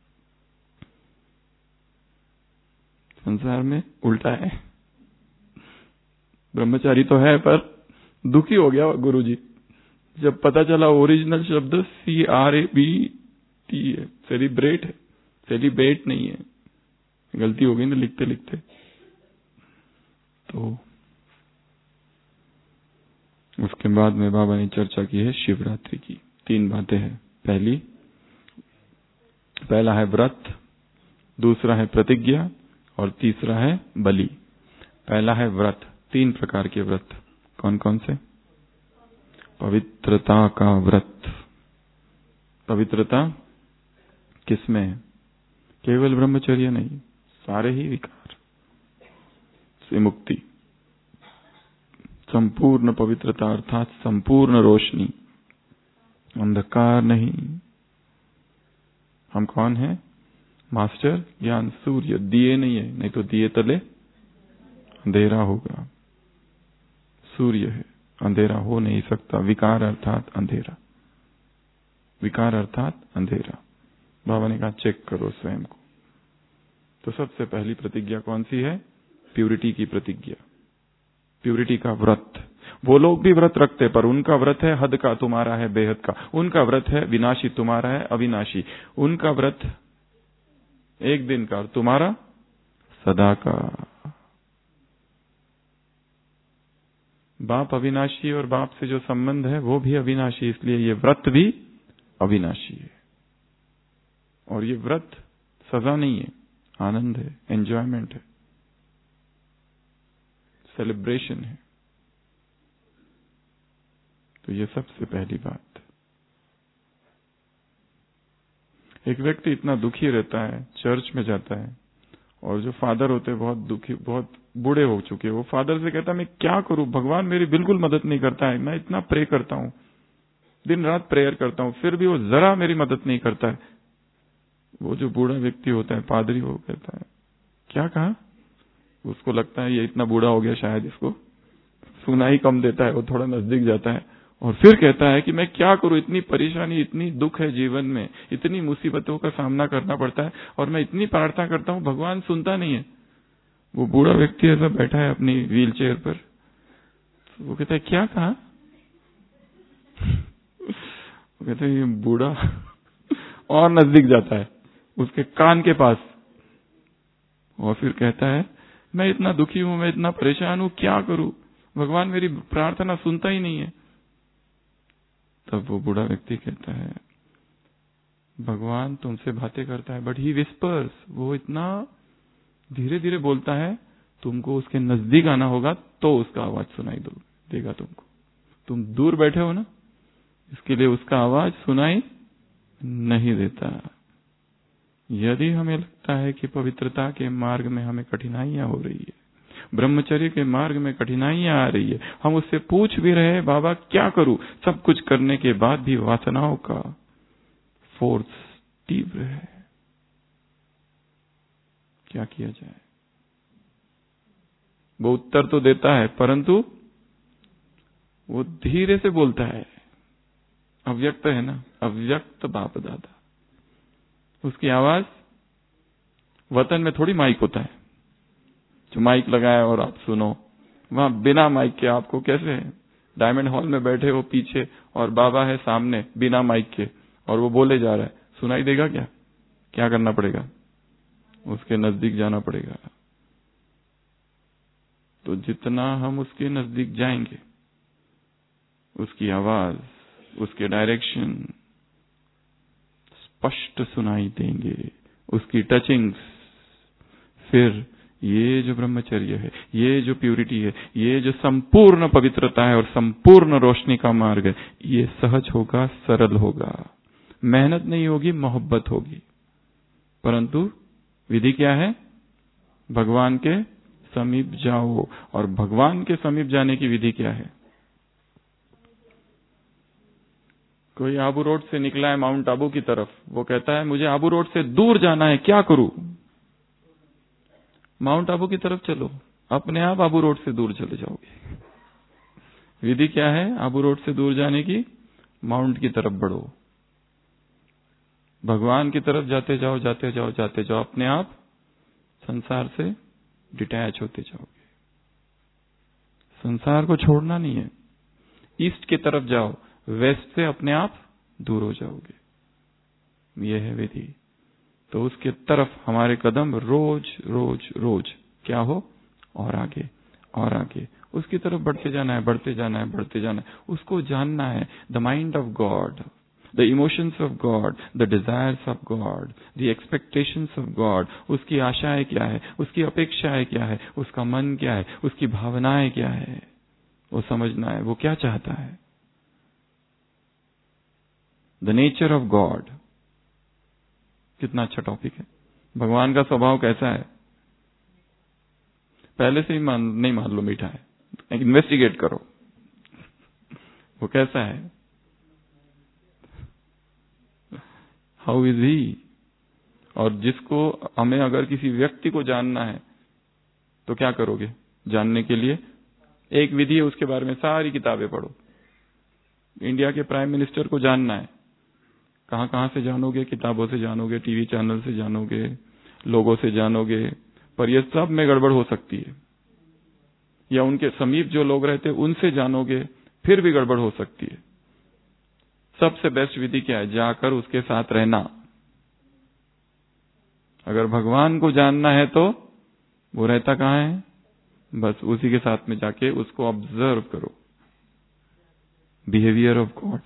संसार में उल्टा है, ब्रह्मचारी तो है पर दुखी हो गया गुरुजी जब पता चला ओरिजिनल शब्द CRABT है, सेलिब्रेट है, सेलिब्रेट नहीं है। गलती हो गई ना लिखते लिखते। तो उसके बाद में बाबा ने चर्चा की है शिवरात्रि की। 3 बातें हैं। पहला है व्रत, दूसरा है प्रतिज्ञा, और तीसरा है बलि। पहला है व्रत। 3 प्रकार के व्रत। कौन कौन से? पवित्रता का व्रत। पवित्रता किसमें है? केवल ब्रह्मचर्य नहीं, सारे ही विकार से मुक्ति, संपूर्ण पवित्रता अर्थात संपूर्ण रोशनी, अंधकार नहीं। हम कौन है? मास्टर ज्ञान सूर्य, दिए नहीं है, नहीं तो दिए तले अंधेरा होगा। सूर्य है, अंधेरा हो नहीं सकता। विकार अर्थात अंधेरा, विकार अर्थात अंधेरा। बाबा ने कहा चेक करो स्वयं को। तो सबसे पहली प्रतिज्ञा कौन सी है? प्यूरिटी की प्रतिज्ञा, प्यूरिटी का व्रत। वो लोग भी व्रत रखते, पर उनका व्रत है हद का, तुम्हारा है बेहद का। उनका व्रत है विनाशी, तुम्हारा है अविनाशी। उनका व्रत 1 दिन का, तुम्हारा सदा का। बाप अविनाशी और बाप से जो संबंध है वो भी अविनाशी, इसलिए ये व्रत भी अविनाशी है। और ये व्रत सजा नहीं है, आनंद है, एंजॉयमेंट है, सेलिब्रेशन है। तो ये सबसे पहली बात। एक व्यक्ति इतना दुखी रहता है, चर्च में जाता है, और जो फादर होते हैं बहुत दुखी, बहुत बूढ़े हो चुके हैं, वो फादर से कहता है मैं क्या करूं, भगवान मेरी बिल्कुल मदद नहीं करता है। मैं इतना प्रे करता हूं, दिन रात प्रेयर करता हूं, फिर भी वो जरा मेरी मदद नहीं करता है। वो जो बूढ़ा व्यक्ति होता है, पादरी, वो कहता है क्या कहा? उसको लगता है ये इतना बूढ़ा हो गया, शायद इसको सुनाई कम देता है। वो थोड़ा नजदीक जाता है और फिर कहता है कि मैं क्या करूं, इतनी परेशानी, इतनी दुख है जीवन में, इतनी मुसीबतों का सामना करना पड़ता है, और मैं इतनी प्रार्थना करता हूं, भगवान सुनता नहीं है। वो बूढ़ा व्यक्ति ऐसा बैठा है अपनी व्हील चेयर पर। वो कहता है क्या कहा? वो कहता है ये बूढ़ा और नजदीक जाता है उसके कान के पास, और फिर कहता है मैं इतना दुखी हूं, मैं इतना परेशान हूं, क्या करूं, भगवान मेरी प्रार्थना सुनता ही नहीं है। तब वो बूढ़ा व्यक्ति कहता है भगवान तुमसे बातें करता है, बट ही विस्पर्स, वो इतना धीरे धीरे बोलता है, तुमको उसके नजदीक आना होगा तो उसका आवाज सुनाई देगा तुमको। तुम दूर बैठे हो ना, इसके लिए उसका आवाज सुनाई नहीं देता। यदि हमें लगता है कि पवित्रता के मार्ग में हमें कठिनाइयां हो रही है, ब्रह्मचर्य के मार्ग में कठिनाइयां आ रही है, हम उससे पूछ भी रहे हैं बाबा क्या करूं, सब कुछ करने के बाद भी वासनाओं का फोर्स तीव्र है, क्या किया जाए? वो उत्तर तो देता है, परंतु वो धीरे से बोलता है। अव्यक्त है ना, अव्यक्त बाप दादा, उसकी आवाज, वतन में थोड़ी माइक होता है जो माइक लगाया और आप सुनो। वहां बिना माइक के आपको कैसे, डायमंड हॉल में बैठे हो पीछे और बाबा है सामने बिना माइक के, और वो बोले जा रहा है, सुनाई देगा क्या? क्या करना पड़ेगा? उसके नजदीक जाना पड़ेगा। तो जितना हम उसके नजदीक जाएंगे, उसकी आवाज, उसके डायरेक्शन स्पष्ट सुनाई देंगे, उसकी टचिंग्स। फिर ये जो ब्रह्मचर्य है, ये जो प्यूरिटी है, ये जो संपूर्ण पवित्रता है और संपूर्ण रोशनी का मार्ग है, ये सहज होगा, सरल होगा। मेहनत नहीं होगी, मोहब्बत होगी। परंतु विधि क्या है? भगवान के समीप जाओ। और भगवान के समीप जाने की विधि क्या है? कोई आबू रोड से निकला है माउंट आबू की तरफ, वो कहता है मुझे आबू रोड से दूर जाना है, क्या करूं? माउंट आबू की तरफ चलो, अपने आप आबू रोड से दूर चले जाओगे। विधि क्या है आबू रोड से दूर जाने की? माउंट की तरफ बढ़ो, भगवान की तरफ जाते जाओ, जाते जाओ, जाते जाओ, अपने आप संसार से डिटैच होते जाओगे। संसार को छोड़ना नहीं है। ईस्ट की तरफ जाओ, वेस्ट से अपने आप दूर हो जाओगे। यह है विधि। तो उसके तरफ हमारे कदम रोज रोज रोज क्या हो? और आगे और आगे उसकी तरफ बढ़ते जाना है, बढ़ते जाना है, बढ़ते जाना है। उसको जानना है। The mind of God, the emotions of God, the desires of God, the expectations of God. उसकी आशाएं क्या है, उसकी अपेक्षाएं क्या है, उसका मन क्या है, उसकी भावनाएं क्या है, वो समझना है। वो क्या चाहता है? The nature of God. कितना अच्छा टॉपिक है। भगवान का स्वभाव कैसा है? पहले से ही नहीं मान लो मीठा है, इन्वेस्टिगेट करो वो कैसा है। How is he? और जिसको हमें अगर किसी व्यक्ति को जानना है तो क्या करोगे? जानने के लिए एक विधि है, उसके बारे में सारी किताबें पढ़ो। इंडिया के प्राइम मिनिस्टर को जानना है, कहां कहां से जानोगे? किताबों से जानोगे, टीवी चैनल से जानोगे, लोगों से जानोगे, पर यह सब में गड़बड़ हो सकती है। या उनके समीप जो लोग रहते हैं उनसे जानोगे, फिर भी गड़बड़ हो सकती है। सबसे बेस्ट विधि क्या है? जाकर उसके साथ रहना। अगर भगवान को जानना है तो वो रहता कहां है? बस उसी के साथ में जाके उसको ऑब्जर्व करो। Behaviour of God.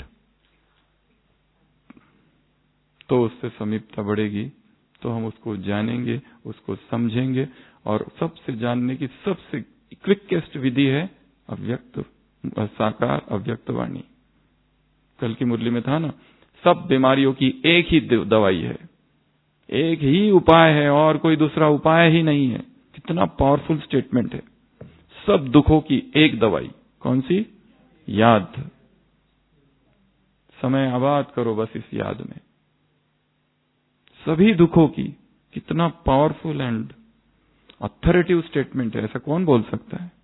तो उससे समीपता बढ़ेगी, तो हम उसको जानेंगे, उसको समझेंगे। और सबसे जानने की सबसे क्विकेस्ट विधि है अव्यक्त साकार अव्यक्त वाणी। कल की मुरली में था ना, सब बीमारियों की एक ही दवाई है, एक ही उपाय है और कोई दूसरा उपाय ही नहीं है। कितना पावरफुल स्टेटमेंट है। सब दुखों की एक दवाई, कौन सी? याद। समय आबाद करो बस इस याद में, सभी दुखों की। कितना पावरफुल एंड अथॉरिटिव स्टेटमेंट है, ऐसा कौन बोल सकता है?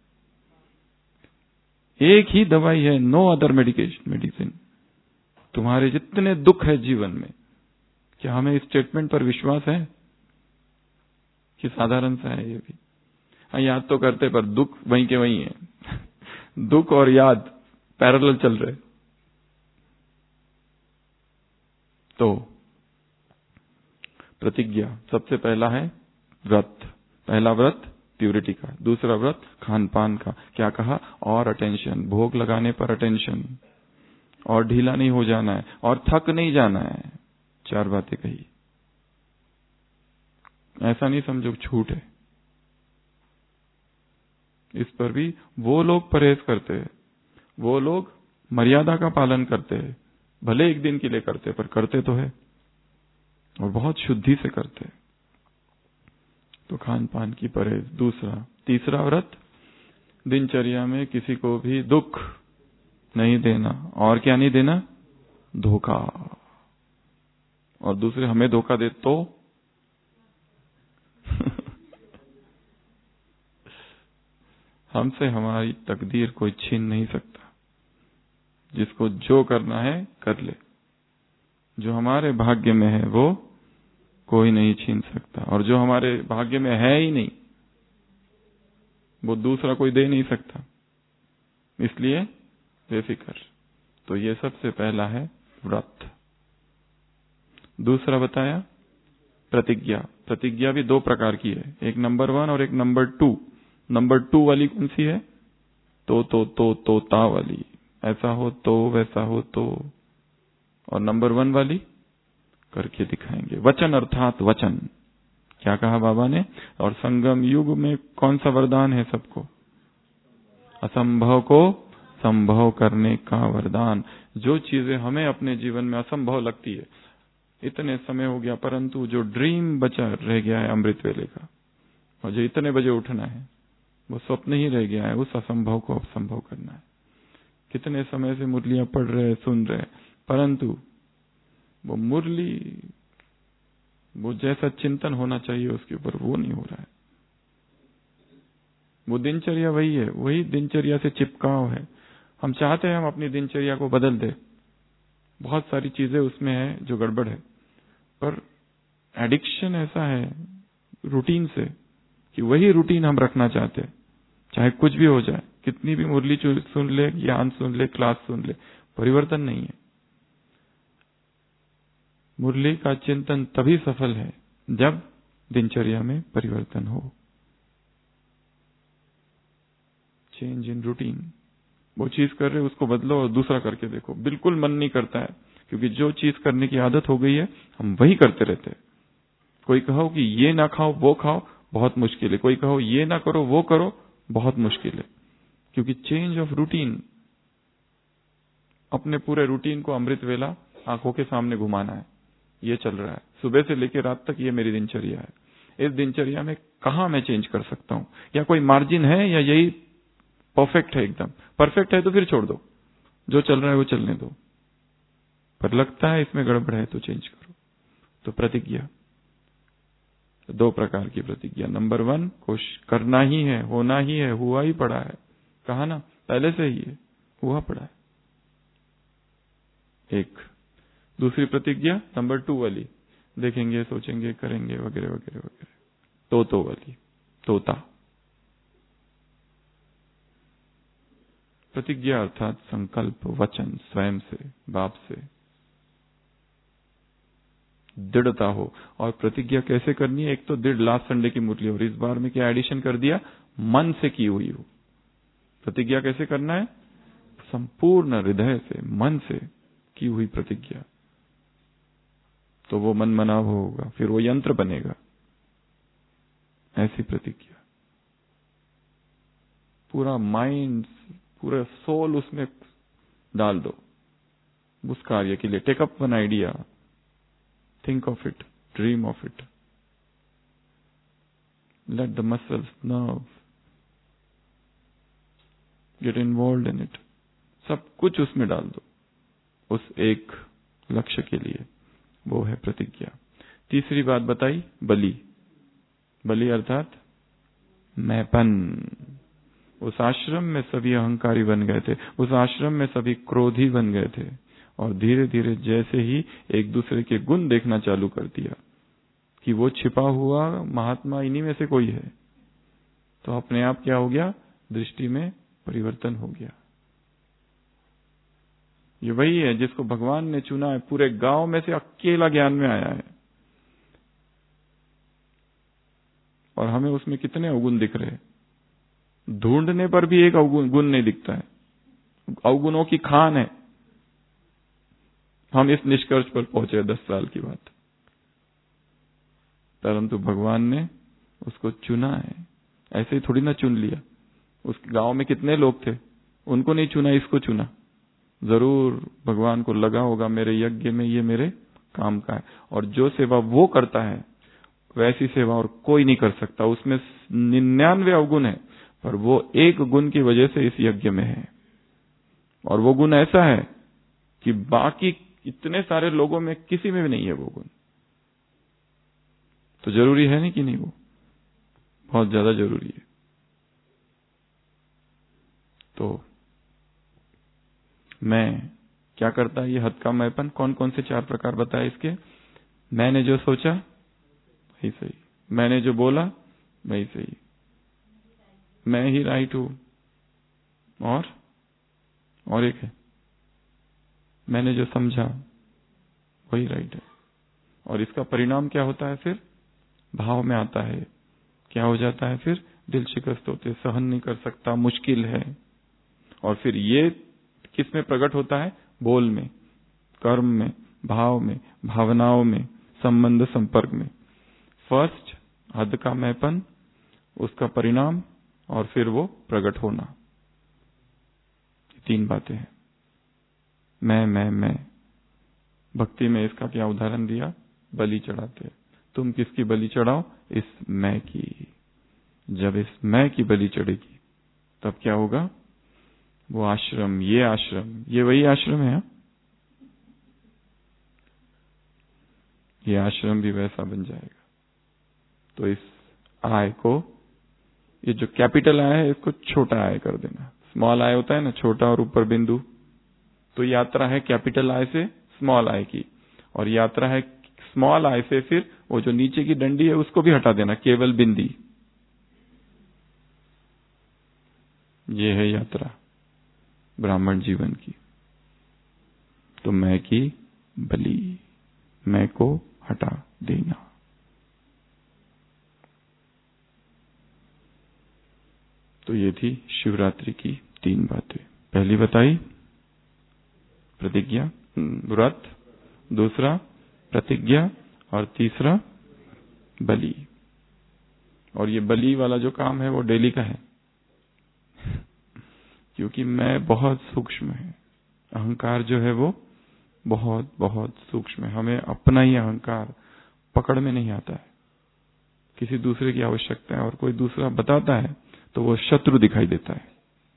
एक ही दवाई है, नो अदर मेडिसिन। तुम्हारे जितने दुख है जीवन में, क्या हमें इस स्टेटमेंट पर विश्वास है कि साधारण सा है ये भी? हाँ, याद तो करते पर दुख वहीं के वहीं है दुख और याद पैरेलल चल रहे। तो प्रतिज्ञा सबसे पहला है व्रत। पहला व्रत प्यूरिटी का, दूसरा व्रत खान पान का। क्या कहा? और अटेंशन, भोग लगाने पर अटेंशन, और ढीला नहीं हो जाना है, और थक नहीं जाना है। 4 बातें कही। ऐसा नहीं समझो छूट है, इस पर भी वो लोग परहेज करते हैं, वो लोग मर्यादा का पालन करते हैं। भले एक दिन के लिए करते, पर करते तो है, और बहुत शुद्धि से करते हैं। तो खान पान की परहेज। दूसरा, तीसरा व्रत दिनचर्या में किसी को भी दुख नहीं देना। और क्या नहीं देना? धोखा। और दूसरे हमें धोखा दे तो हमसे हमारी तकदीर कोई छीन नहीं सकता। जिसको जो करना है कर ले, जो हमारे भाग्य में है वो कोई नहीं छीन सकता, और जो हमारे भाग्य में है ही नहीं वो दूसरा कोई दे नहीं सकता। इसलिए बेफिक्र। तो ये सबसे पहला है व्रत। दूसरा बताया प्रतिज्ञा। प्रतिज्ञा भी दो प्रकार की है, एक नंबर 1 और एक नंबर 2। नंबर 2 वाली कौन सी है? तोता वाली, ऐसा हो तो, वैसा हो तो। और नंबर 1 वाली करके दिखाएंगे। वचन अर्थात वचन। क्या कहा बाबा ने? और संगम युग में कौन सा वरदान है सबको? असंभव को संभव करने का वरदान। जो चीजें हमें अपने जीवन में असंभव लगती है, इतने समय हो गया, परंतु जो ड्रीम बचा रह गया है अमृत वेले का, और जो इतने बजे उठना है, वो स्वप्न ही रह गया है। उस असंभव को अब संभव करना है। कितने समय से मुरलियां पढ़ रहे, सुन रहे, परंतु वो मुरली, वो जैसा चिंतन होना चाहिए उसके ऊपर, वो नहीं हो रहा है। वो दिनचर्या वही है, वही दिनचर्या से चिपकाव है। हम चाहते हैं हम अपनी दिनचर्या को बदल दे, बहुत सारी चीजें उसमें है जो गड़बड़ है, पर एडिक्शन ऐसा है रूटीन से कि वही रूटीन हम रखना चाहते हैं, चाहे कुछ भी हो जाए, कितनी भी मुरली सुन ले, ज्ञान सुन ले, क्लास सुन ले, परिवर्तन नहीं है। मुरली का चिंतन तभी सफल है जब दिनचर्या में परिवर्तन हो। Change in routine. वो चीज कर रहे उसको बदलो और दूसरा करके देखो। बिल्कुल मन नहीं करता है, क्योंकि जो चीज करने की आदत हो गई है हम वही करते रहते हैं। कोई कहो कि ये ना खाओ वो खाओ, बहुत मुश्किल है। कोई कहो ये ना करो वो करो, बहुत मुश्किल है। क्योंकि चेंज ऑफ रूटीन, अपने पूरे रूटीन को अमृत वेला आंखों के सामने घुमाना है। ये चल रहा है सुबह से लेकर रात तक, ये मेरी दिनचर्या है। इस दिनचर्या में कहां मैं चेंज कर सकता हूं, या कोई मार्जिन है, या यही परफेक्ट है? एकदम परफेक्ट है तो फिर छोड़ दो, जो चल रहा है वो चलने दो, पर लगता है इसमें गड़बड़ है तो चेंज करो। तो प्रतिज्ञा, दो प्रकार की प्रतिज्ञा। नंबर 1 कोशिश करना ही है, होना ही है, हुआ ही पड़ा है, कहा ना पहले से ही है, हुआ पड़ा है। एक दूसरी प्रतिज्ञा नंबर 2 वाली, देखेंगे, सोचेंगे, करेंगे, वगैरह वगैरह वगैरह। तो वाली, तोता प्रतिज्ञा अर्थात संकल्प, वचन, स्वयं से, बाप से दृढ़ता हो। और प्रतिज्ञा कैसे करनी है? एक तो दृढ़, लास्ट संडे की मुरली, और इस बार में क्या एडिशन कर दिया? मन से की हुई हो। प्रतिज्ञा कैसे करना है? संपूर्ण हृदय से, मन से की हुई प्रतिज्ञा, तो वो मन मनाव होगा, फिर वो यंत्र बनेगा। ऐसी प्रतिज्ञा, पूरा माइंड, पूरा सोल उसमें डाल दो उस कार्य के लिए। Take up one idea, think of it, dream of it, let the muscles, nerve get involved in it, सब कुछ उसमें डाल दो उस एक लक्ष्य के लिए। वो है प्रतिज्ञा। तीसरी बात बताई, बलि। बलि अर्थात मैंपन। उस आश्रम में सभी अहंकारी बन गए थे, उस आश्रम में सभी क्रोधी बन गए थे, और धीरे धीरे जैसे ही एक दूसरे के गुण देखना चालू कर दिया कि वो छिपा हुआ महात्मा इन्हीं में से कोई है, तो अपने आप क्या हो गया? दृष्टि में परिवर्तन हो गया। ये वही है जिसको भगवान ने चुना है, पूरे गांव में से अकेला ज्ञान में आया है, और हमें उसमें कितने अवगुण दिख रहे हैं। ढूंढने पर भी एक अवगुण नहीं दिखता है, अवगुणों की खान है। हम इस निष्कर्ष पर पहुंचे 10 साल की बात, परंतु भगवान ने उसको चुना है। ऐसे ही थोड़ी ना चुन लिया। उस गांव में कितने लोग थे, उनको नहीं चुना, इसको चुना। जरूर भगवान को लगा होगा मेरे यज्ञ में ये मेरे काम का है, और जो सेवा वो करता है वैसी सेवा और कोई नहीं कर सकता। उसमें 99 अवगुण है, पर वो एक गुण की वजह से इस यज्ञ में है, और वो गुण ऐसा है कि बाकी इतने सारे लोगों में किसी में भी नहीं है वो गुण। तो जरूरी है नहीं कि नहीं, वो बहुत ज्यादा जरूरी है। तो मैं क्या करता है ये हद का मैंपन? कौन कौन से 4 प्रकार बताए इसके? मैंने जो सोचा वही सही, मैंने जो बोला वही सही, मैं ही राइट हूं, और एक है मैंने जो समझा वही राइट है। और इसका परिणाम क्या होता है? फिर भाव में आता है। क्या हो जाता है? फिर दिल शिकस्त होते, सहन नहीं कर सकता, मुश्किल है। और फिर ये किस में प्रकट होता है? बोल में, कर्म में, भाव में, भावनाओं में, संबंध संपर्क में। फर्स्ट हद का मैंपन, उसका परिणाम, और फिर वो प्रकट होना। तीन बातें हैं। मैं। भक्ति में इसका क्या उदाहरण दिया? बलि चढ़ाते। तुम किसकी बलि चढ़ाओ? इस मैं की। जब इस मैं की बलि चढ़ेगी तब क्या होगा? वो आश्रम, ये वही आश्रम है। ये आश्रम भी वैसा बन जाएगा। तो इस आय को, ये जो कैपिटल आय है, इसको छोटा आय कर देना। स्मॉल आय होता है ना, छोटा और ऊपर बिंदु। तो यात्रा है कैपिटल आय से स्मॉल आय की, और यात्रा है स्मॉल आय से फिर वो जो नीचे की डंडी है उसको भी हटा देना, केवल बिंदी। ये है यात्रा ब्राह्मण जीवन की। तो मैं की बलि, मैं को हटा देना। तो ये थी शिवरात्रि की तीन बातें। पहली बताई प्रतिज्ञा, व्रत, दूसरा प्रतिज्ञा, और तीसरा बलि। और ये बलि वाला जो काम है वो डेली का है, क्योंकि मैं बहुत सूक्ष्म है। अहंकार जो है वो बहुत बहुत सूक्ष्म है। हमें अपना ही अहंकार पकड़ में नहीं आता है। किसी दूसरे की आवश्यकता है और कोई दूसरा बताता है तो वो शत्रु दिखाई देता है।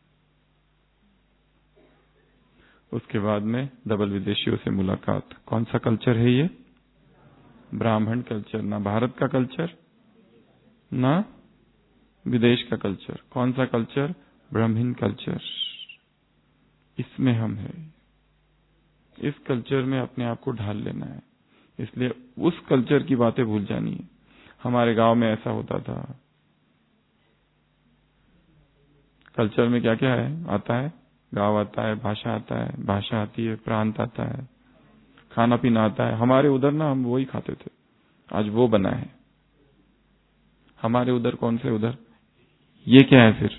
उसके बाद में डबल विदेशियों से मुलाकात। कौन सा कल्चर है ये? ब्राह्मण कल्चर। ना भारत का कल्चर, ना विदेश का कल्चर। कौन सा कल्चर? ब्राह्मण कल्चर। इसमें हम है। इस कल्चर में अपने आप को ढाल लेना है। इसलिए उस कल्चर की बातें भूल जानी है। हमारे गांव में ऐसा होता था। कल्चर में क्या क्या है? आता है, गांव आता है, भाषा आता है, भाषा आती है, प्रांत आता है, खाना पीना आता है। हमारे उधर ना हम वही खाते थे, आज वो बना है। हमारे उधर कौन से उधर? ये क्या है फिर?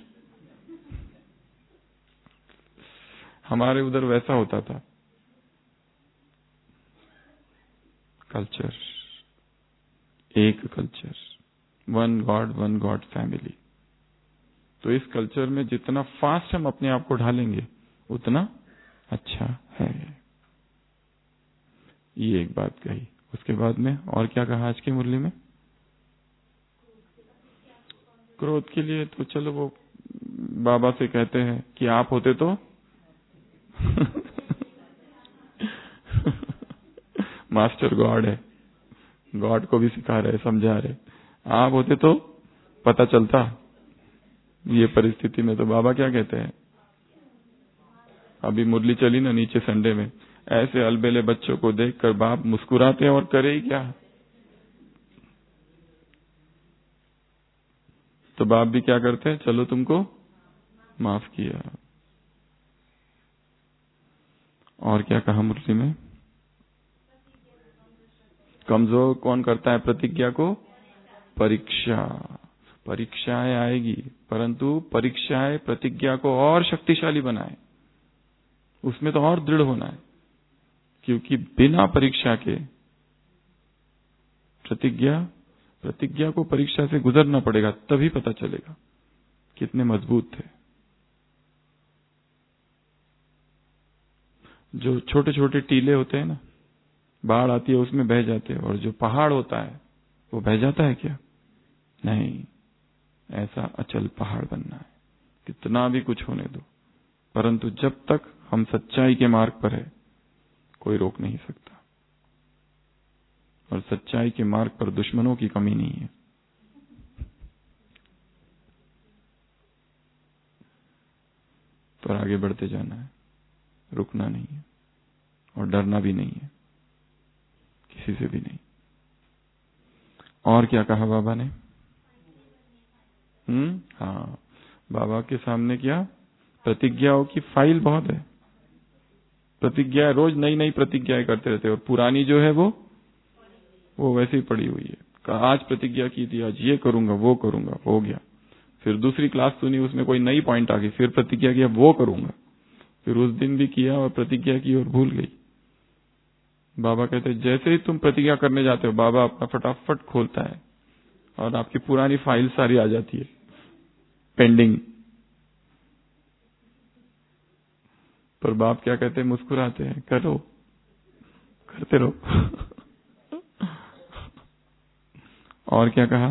हमारे उधर वैसा होता था कल्चर। एक कल्चर, वन गॉड फैमिली। तो इस कल्चर में जितना फास्ट हम अपने आप को ढालेंगे उतना अच्छा है। ये एक बात कही। उसके बाद में और क्या कहा आज की मुरली में? क्रोध के लिए तो चलो वो बाबा से कहते हैं कि आप होते तो मास्टर गॉड है, गॉड को भी सिखा रहे, समझा रहे। आप होते तो पता चलता। ये परिस्थिति में तो बाबा क्या कहते हैं? अभी मुरली चली ना नीचे संडे में, ऐसे अलबेले बच्चों को देखकर बाप मुस्कुराते हैं और करे ही क्या। तो बाप भी क्या करते हैं? चलो तुमको माफ किया। और क्या कहा मुरली में? कमजोर कौन करता है प्रतिज्ञा को? परीक्षा। परीक्षाएं आएगी, परंतु परीक्षाएं प्रतिज्ञा को और शक्तिशाली बनाए। उसमें तो और दृढ़ होना है, क्योंकि बिना परीक्षा के प्रतिज्ञा को परीक्षा से गुजरना पड़ेगा, तभी पता चलेगा कितने मजबूत थे। जो छोटे छोटे टीले होते हैं ना, बाढ़ आती है उसमें बह जाते हैं, और जो पहाड़ होता है वो बह जाता है क्या? नहीं। ऐसा अचल पहाड़ बनना है, कितना भी कुछ होने दो, परंतु जब तक हम सच्चाई के मार्ग पर है कोई रोक नहीं सकता। और सच्चाई के मार्ग पर दुश्मनों की कमी नहीं है। तो आगे बढ़ते जाना है, रुकना नहीं है, और डरना भी नहीं है, किसी से भी नहीं। और क्या कहा बाबा ने? हाँ, बाबा के सामने क्या? प्रतिज्ञाओं की फाइल बहुत है। प्रतिज्ञा रोज नई नई प्रतिज्ञाएं करते रहते, और पुरानी जो है वो वो वैसे ही पड़ी हुई है। आज प्रतिज्ञा की थी, आज ये करूंगा, वो करूंगा, हो गया। फिर दूसरी क्लास सुनी, उसमें कोई नई पॉइंट आ गई, फिर प्रतिज्ञा किया वो करूंगा, फिर उस दिन भी किया और प्रतिज्ञा की और भूल गई। बाबा कहते हैं जैसे ही तुम प्रतिज्ञा करने जाते हो, बाबा अपना फटाफट खोलता है और आपकी पुरानी फाइल सारी आ जाती है पेंडिंग। पर बाप क्या कहते हैं, मुस्कुराते हैं, करो, करते रहो। और क्या कहा?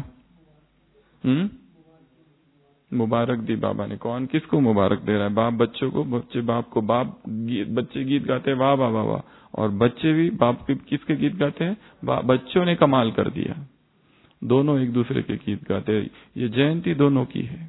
मुबारक दी बाबा ने। कौन किसको मुबारक दे रहा है? बाप बच्चों को, बच्चे बाप को। बाप बच्चे गीत गाते हैं वाह वाह वाह वाह, और बच्चे भी बाप के किसके गीत गाते हैं? बच्चों ने कमाल कर दिया। दोनों एक दूसरे के गीत गाते हैं। ये जयंती दोनों की है,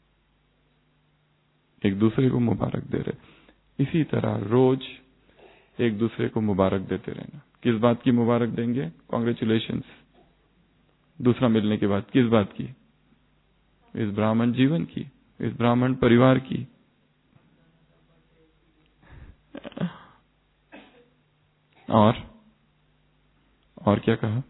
एक दूसरे को मुबारक दे रहे। इसी तरह रोज एक दूसरे को मुबारक देते रहना। किस बात की मुबारक देंगे? कॉन्ग्रेचुलेशंस। दूसरा मिलने के बाद किस बात की? इस ब्राह्मण जीवन की, इस ब्राह्मण परिवार की। और क्या कहा?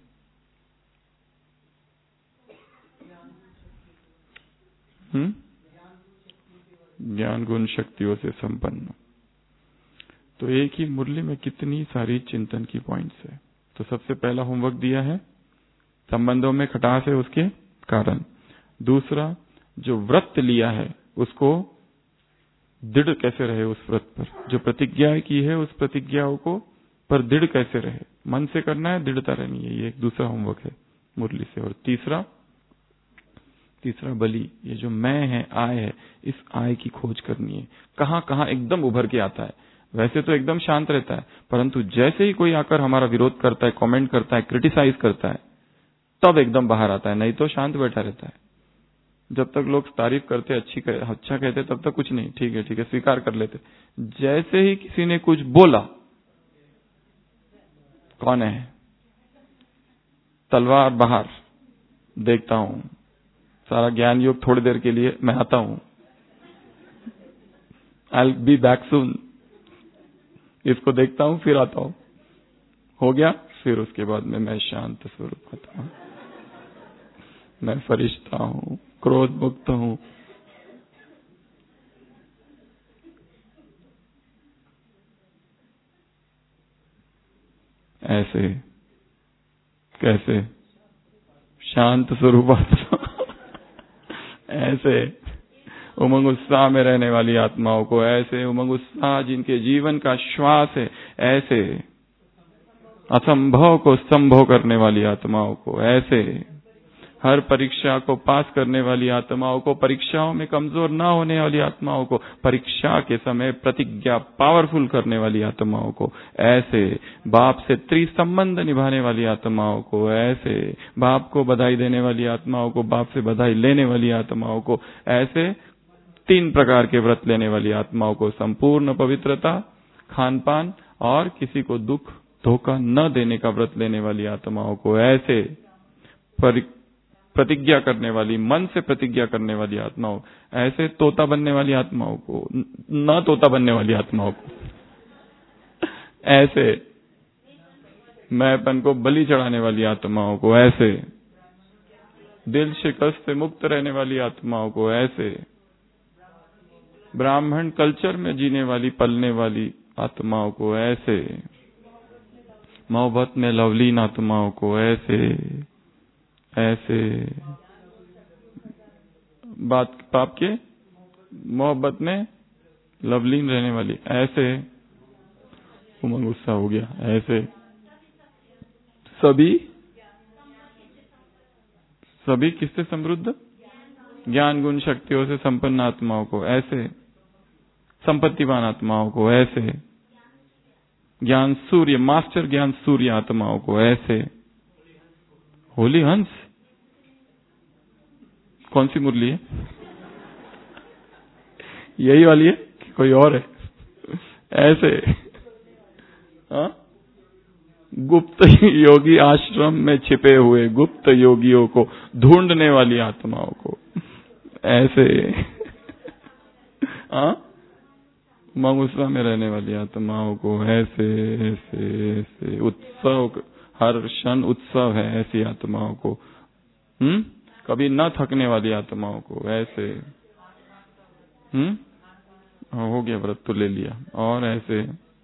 ज्ञान गुण शक्तियों से संपन्न। तो एक ही मुरली में कितनी सारी चिंतन की पॉइंट्स है। तो सबसे पहला होमवर्क दिया है, संबंधों में खटास है उसके कारण। दूसरा, जो व्रत लिया है उसको दृढ़ कैसे रहे, उस व्रत पर जो प्रतिज्ञा की है उस प्रतिज्ञाओं को पर दृढ़ कैसे रहे। मन से करना है, दृढ़ता रहनी है। ये एक दूसरा होमवर्क है मुरली से। और तीसरा बलि, ये जो मैं है, आय है, इस आय की खोज करनी है। कहां कहां एकदम उभर के आता है। वैसे तो एकदम शांत रहता है, परंतु जैसे ही कोई आकर हमारा विरोध करता है, कमेंट करता है, क्रिटिसाइज करता है, तब एकदम बाहर आता है। नहीं तो शांत बैठा रहता है। जब तक लोग तारीफ करते, अच्छा कहते, तब तक कुछ नहीं, ठीक है स्वीकार कर लेते। जैसे ही किसी ने कुछ बोला, कौन है? तलवार बाहर। देखता हूं सारा ज्ञान योग, थोड़ी देर के लिए मैं आता हूं, I'll be back soon। इसको देखता हूं, फिर आता हूं, हो गया। फिर उसके बाद में मैं शांत स्वरूप आता हूं, मैं फरिश्ता हूं, क्रोध मुक्त हूं। ऐसे कैसे? शांत स्वरूप आत्मा। ऐसे उमंग उत्साह में रहने वाली आत्माओं को, ऐसे उमंग उत्साह जिनके जीवन का श्वास है, ऐसे असंभव को संभव करने वाली आत्माओं को, ऐसे हर परीक्षा को पास करने वाली आत्माओं को, परीक्षाओं में कमजोर ना होने वाली आत्माओं को, परीक्षा के समय प्रतिज्ञा पावरफुल करने वाली आत्माओं को, ऐसे बाप से त्रिसंबंध निभाने वाली आत्माओं को, ऐसे बाप को बधाई देने वाली आत्माओं को, बाप से बधाई लेने वाली आत्माओं को, ऐसे 3 प्रकार के व्रत लेने वाली आत्माओं को, संपूर्ण पवित्रता, खान पान और किसी को दुख धोखा न देने का व्रत लेने वाली आत्माओं को, ऐसे प्रतिज्ञा करने वाली, मन से प्रतिज्ञा करने वाली आत्माओं, ऐसे तोता बनने वाली आत्माओं को, न तोता बनने वाली आत्माओं को, ऐसे मैंपन को बलि चढ़ाने वाली आत्माओं को, ऐसे दिल शिकस्त से मुक्त रहने वाली आत्माओं को, ऐसे ब्राह्मण कल्चर में जीने वाली, पलने वाली आत्माओं को, ऐसे मोहब्बत में लवलीन आत्माओं को, ऐसे बाप के मोहब्बत में लवलीन रहने वाली, ऐसे उमंग गुस्सा हो गया, ऐसे सभी किससे समृद्ध? ज्ञान गुण शक्तियों से संपन्न आत्माओं को, ऐसे संपत्तिवान आत्माओं को, ऐसे ज्ञान सूर्य, मास्टर ज्ञान सूर्य आत्माओं को, ऐसे होली हंस। कौन सी मुरली है? यही वाली है कि कोई और है? ऐसे गुप्त योगी आश्रम में छिपे हुए गुप्त योगियों को ढूंढने वाली आत्माओं को, ऐसे ममुसा में रहने वाली आत्माओं को, ऐसे ऐसे ऐसे उत्सव हर क्षण उत्सव है ऐसी आत्माओं को, कभी न थकने वाली आत्माओं को ऐसे। हो गया, व्रत तो ले लिया, और ऐसे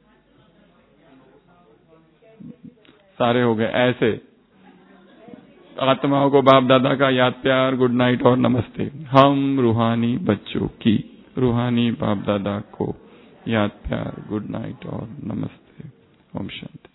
सारे हो गए। ऐसे आत्माओं को बाप दादा का याद प्यार, गुड नाइट और नमस्ते। हम रूहानी बच्चों की रूहानी बाप दादा को याद प्यार, गुड नाइट और नमस्ते। ओम शांति।